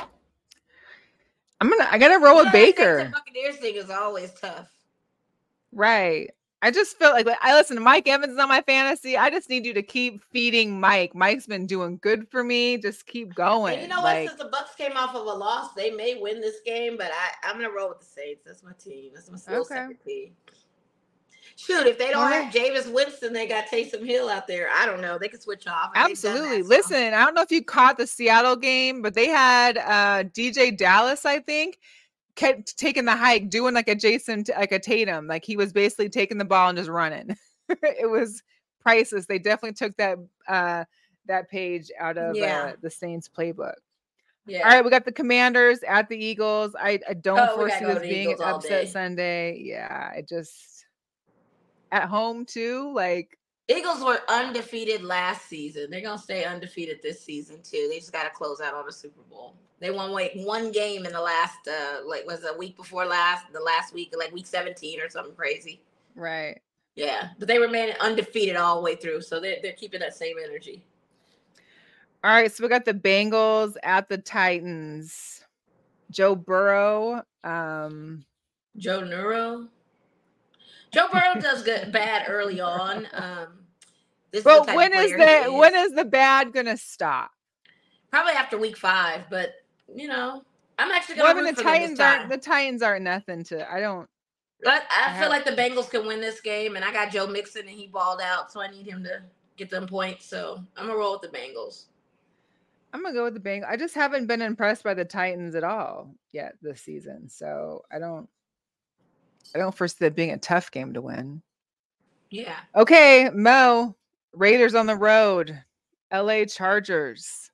I'm gonna. I gotta roll with You know, that Saints Baker. and Buccaneers thing is always tough. Right. I just felt like, like I listen to Mike Evans is on my fantasy. I just need you to keep feeding Mike. Mike's been doing good for me. Just keep going. And you know like, what? Since the Bucks came off of a loss, they may win this game, but I, I'm gonna roll with the Saints. That's my team. That's my little Okay. second team. Shoot, if they don't All have Jameis Winston, they got Taysom Hill out there. I don't know. They could switch off. and they've done absolutely. that, so. Listen, I don't know if you caught the Seattle game, but they had uh D J Dallas, I think, kept taking the hike, doing like a Jason, like a Tatum. Like he was basically taking the ball and just running. It was priceless. They definitely took that uh that page out of Yeah. uh, the Saints playbook. Yeah. All right, we got the Commanders at the Eagles. I, I don't Oh, we foresee gotta go this to being an Eagles all upset day. Sunday. Yeah, I just at home too. Like Eagles were undefeated last season. They're gonna stay undefeated this season too. They just got to close out on the Super Bowl. They won wait one game in the last uh like was it a week before last, the last week, like week seventeen or something crazy. right. Yeah, but they remain undefeated all the way through, so they're they're keeping that same energy. All right, so we got the Bengals at the Titans. Joe Burrow. Um, Joe Nuro. Joe Burrow does good bad early on. Um, this but is the when is the is. when is the bad gonna stop? Probably after week five, but you know, I'm actually gonna. Well, I root mean, the for Titans them aren't the Titans aren't nothing to. I don't. But I, I feel have, like the Bengals can win this game, and I got Joe Mixon, and he balled out, so I need him to get them points. So I'm gonna roll with the Bengals. I'm gonna go with the Bengals. I just haven't been impressed by the Titans at all yet this season, so I don't. I don't foresee it being a tough game to win. Yeah. Okay, Mo. Raiders on the road. L A Chargers.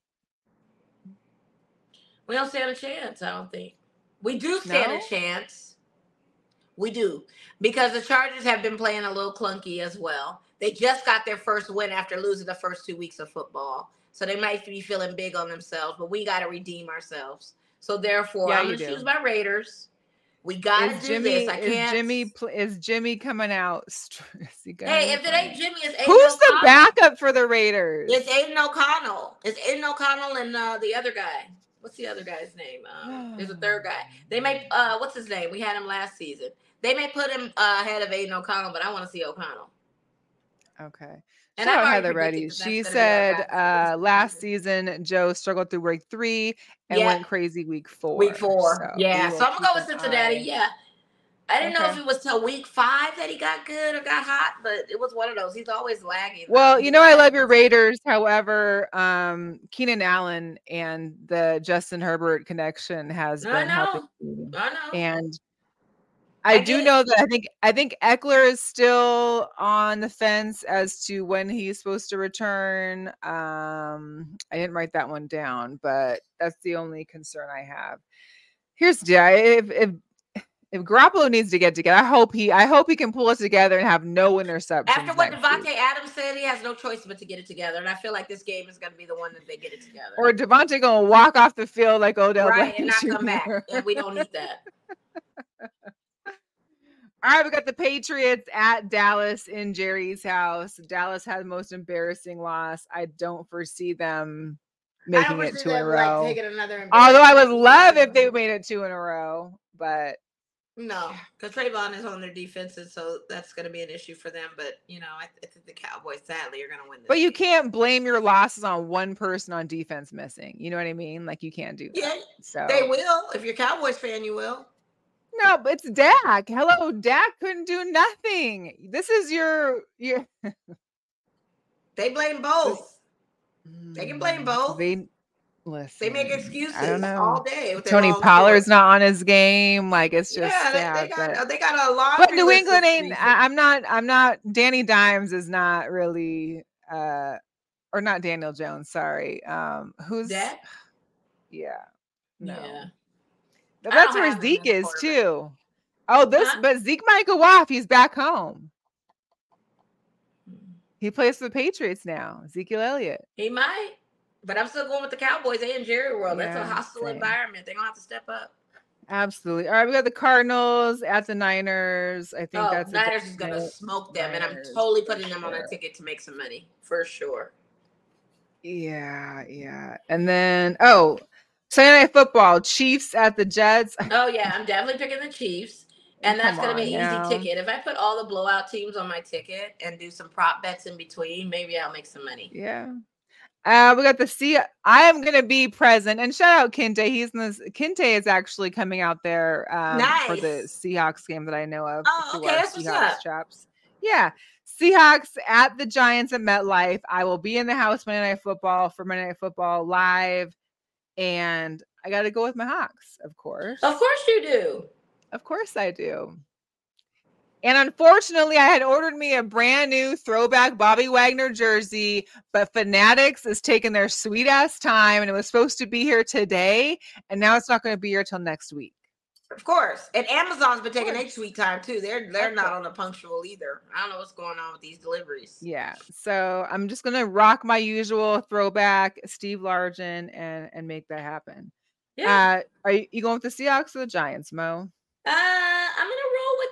We don't stand a chance, I don't think. We do stand No? a chance. We do. Because the Chargers have been playing a little clunky as well. They just got their first win after losing the first two weeks of football. So they might be feeling big on themselves, but we got to redeem ourselves. So therefore, Yeah, I'm you going to do. choose my Raiders. We got to Is do Jimmy this. I is can't. Jimmy pl- is Jimmy coming out? Is he gonna Hey, be if it playing? ain't Jimmy, it's Aiden Who's the O'Connell. backup for the Raiders? It's Aiden O'Connell. It's Aiden O'Connell and uh, the other guy. What's the other guy's name? Um, there's a third guy. They may, uh, what's his name? We had him last season. They may put him uh, ahead of Aiden O'Connell, but I want to see O'Connell. Okay. And Shout I've out already Heather predicted Reddy. that that's She gonna be our said guy for uh, this last season Joe struggled through week three and Yeah. went crazy week four. Week four. So yeah. we will So I'm going to go keep with an Cincinnati. eye. Yeah. I didn't know Okay. if it was till week five that he got good or got hot, but it was one of those. He's always lagging. Well, He's you know, I love lagging. your Raiders. However, um, Keenan Allen and the Justin Herbert connection has I been helping. know. me. I know. And I, I do get know it. that I think I think Eckler is still on the fence as to when he's supposed to return. Um, I didn't write that one down, but that's the only concern I have. Here's the deal. if if if Garoppolo needs to get together, I hope he I hope he can pull it together and have no interceptions. After what next Devontae week. Adams said, he has no choice but to get it together. And I feel like this game is going to be the one that they get it together. Or Devontae gonna walk off the field like Odell right, Beckham and not come Junior back. And we don't need that. All right, we got the Patriots at Dallas in Jerry's house. Dallas had the most embarrassing loss. I don't foresee them I don't making it foresee two in a them, like, row. taking another Although I would embarrassing love loss. if they made it two in a row, but No, because Trayvon is on their defenses, so that's going to be an issue for them. But, you know, I, I think the Cowboys, sadly, are going to win this but you game. can't blame your losses on one person on defense missing. You know what I mean? Like you can't do that. Yeah, So they will. If you're a Cowboys fan, you will. no, but it's Dak. Hello, Dak couldn't do nothing. This is your your. They blame both. They can blame both. They listen. They make excuses I don't know. all day. with their Tony long Pollard's stories. not on his game. Like it's just Yeah, they, sad, they got but, they got a lot. but New England ain't. I, I'm not. I'm not. Danny Dimes is not really. uh Or not Daniel Jones. Sorry. Um Who's that? Yeah. No. Yeah. But I that's don't where have him Zeke as a is quarterback. too. Oh, this. Huh? But Zeke might go off. He's back home. He plays for the Patriots now. Ezekiel Elliott. He might, but I'm still going with the Cowboys. They in Jerry World. That's a Yeah, hostile same. environment. They're gonna have to step up. Absolutely. All right, we got the Cardinals at the Niners. I think Oh, that's a Niners is gonna definite- smoke them, and I'm Niners, totally for putting them on sure. a ticket to make some money for sure. Yeah, yeah. And then oh, Sunday Night Football, Chiefs at the Jets. Oh yeah, I'm definitely picking the Chiefs, and that's Come gonna be on an now. easy ticket. If I put all the blowout teams on my ticket and do some prop bets in between, maybe I'll make some money. Yeah. Uh, we got the C. I am gonna be present, and shout out Kinte. He's in this. Kinte is actually coming out there um, for the Nice. Seahawks game that I know of. Oh, through okay, our that's what's Seahawks up. chaps. Yeah, Seahawks at the Giants at MetLife. I will be in the house Monday Night Football for Monday Night Football live, and I got to go with my Hawks, of course. Of course you do. Of course I do. And unfortunately, I had ordered me a brand new throwback Bobby Wagner jersey, but Fanatics is taking their sweet ass time, and it was supposed to be here today, and now it's not going to be here till next week. Of course. And Amazon's been taking their course. sweet time too. They're they're Of not course. on the punctual either. I don't know what's going on with these deliveries. Yeah, so I'm just going to rock my usual throwback Steve Largent and and make that happen. Yeah. Uh, are you, you going with the Seahawks or the Giants, Mo? Uh, I'm gonna roll with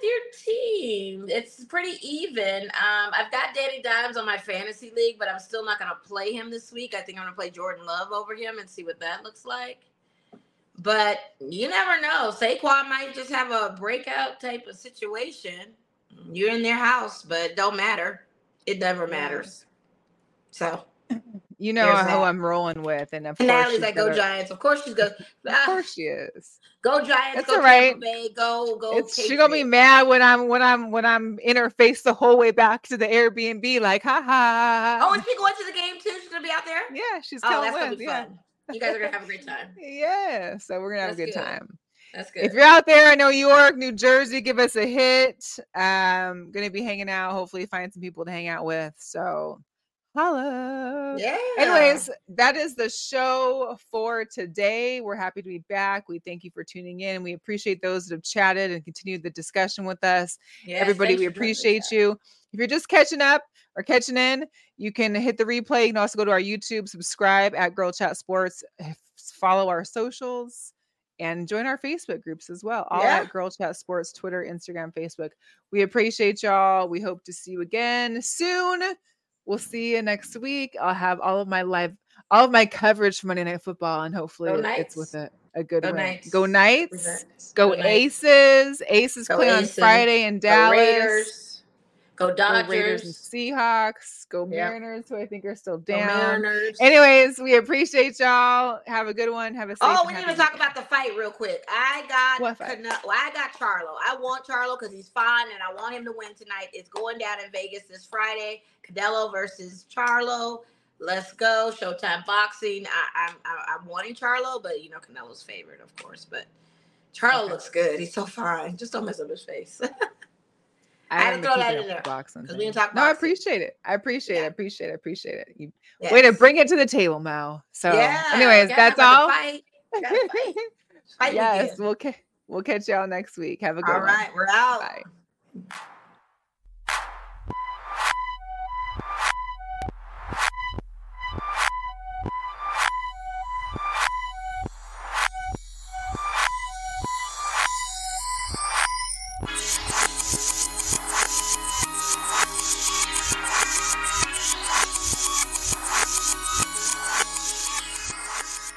your team? It's pretty even. Um, I've got Danny Dimes on my fantasy league, but I'm still not going to play him this week. I think I'm going to play Jordan Love over him and see what that looks like. But you never know. Saquon might just have a breakout type of situation. You're in their house, but it don't matter. It never matters. So. You know There's who that. I'm rolling with, and of And course Natalie's she's like, "Go gonna- Giants!" Of course she's going. Of course she is. Go Giants! That's go all right. Tampa Bay! Go go! It's she gonna be Patriots. mad when I'm when I'm when I'm in her face the whole way back to the Airbnb, like, ha ha. Oh, and she going to the game too? She's gonna be out there. Yeah, she's Oh, coming that's gonna with, be yeah. fun. You guys are gonna have a great time. Yeah, so we're gonna have That's a good, good. time. That's good. If you're out there in New York, New Jersey, give us a hit. Um, gonna be hanging out. Hopefully, find some people to hang out with. So, holla. Yeah. Anyways, that is the show for today. We're happy to be back. We thank you for tuning in. We appreciate those that have chatted and continued the discussion with us. Yes, Everybody, thanks we for doing this, appreciate you. If you're just catching up or catching in, you can hit the replay. You can also go to our YouTube, subscribe at Girl Chat Sports, follow our socials, and join our Facebook groups as well. All Yeah. at Girl Chat Sports, Twitter, Instagram, Facebook. We appreciate y'all. We hope to see you again soon. We'll see you next week. I'll have all of my live, all of my coverage for Monday Night Football, and hopefully Go it- Knights. it's with a, a good Go win. Knights. Go Knights. Represents. Go, Go Knights. Aces. Aces Go play on Aces. Friday in Go Dallas. Raiders. Go Go Raiders and Dodgers. Seahawks. Go Yep. Mariners, who I think are still Go down. Mariners. Anyways, we appreciate y'all. Have a good one. Have a safe. Oh, and we didn't happy even talk weekend. about the fight real quick. I got What fight? Cano- well, I got Charlo. I want Charlo because he's fine, and I want him to win tonight. It's going down in Vegas this Friday. Canelo versus Charlo. Let's go. Showtime Boxing. I, I'm I, I'm wanting Charlo, but you know Canelo's favorite, of course. But Charlo Okay. looks good. He's so fine. Just don't mess up his face. I I had to haven't been throw that keeping in up with there, boxing 'cause we thing. didn't talk No, I boxing. appreciate it. I appreciate it. I Yeah. appreciate it. I appreciate it. You Yes. way to bring it to the table, Mo. So, Yeah. anyways, gotta that's have all. a Fight. Gotta fight. Fight Yes, weekend. we'll ca- we'll catch y'all next week. Have a good All one. right, we're out. Bye.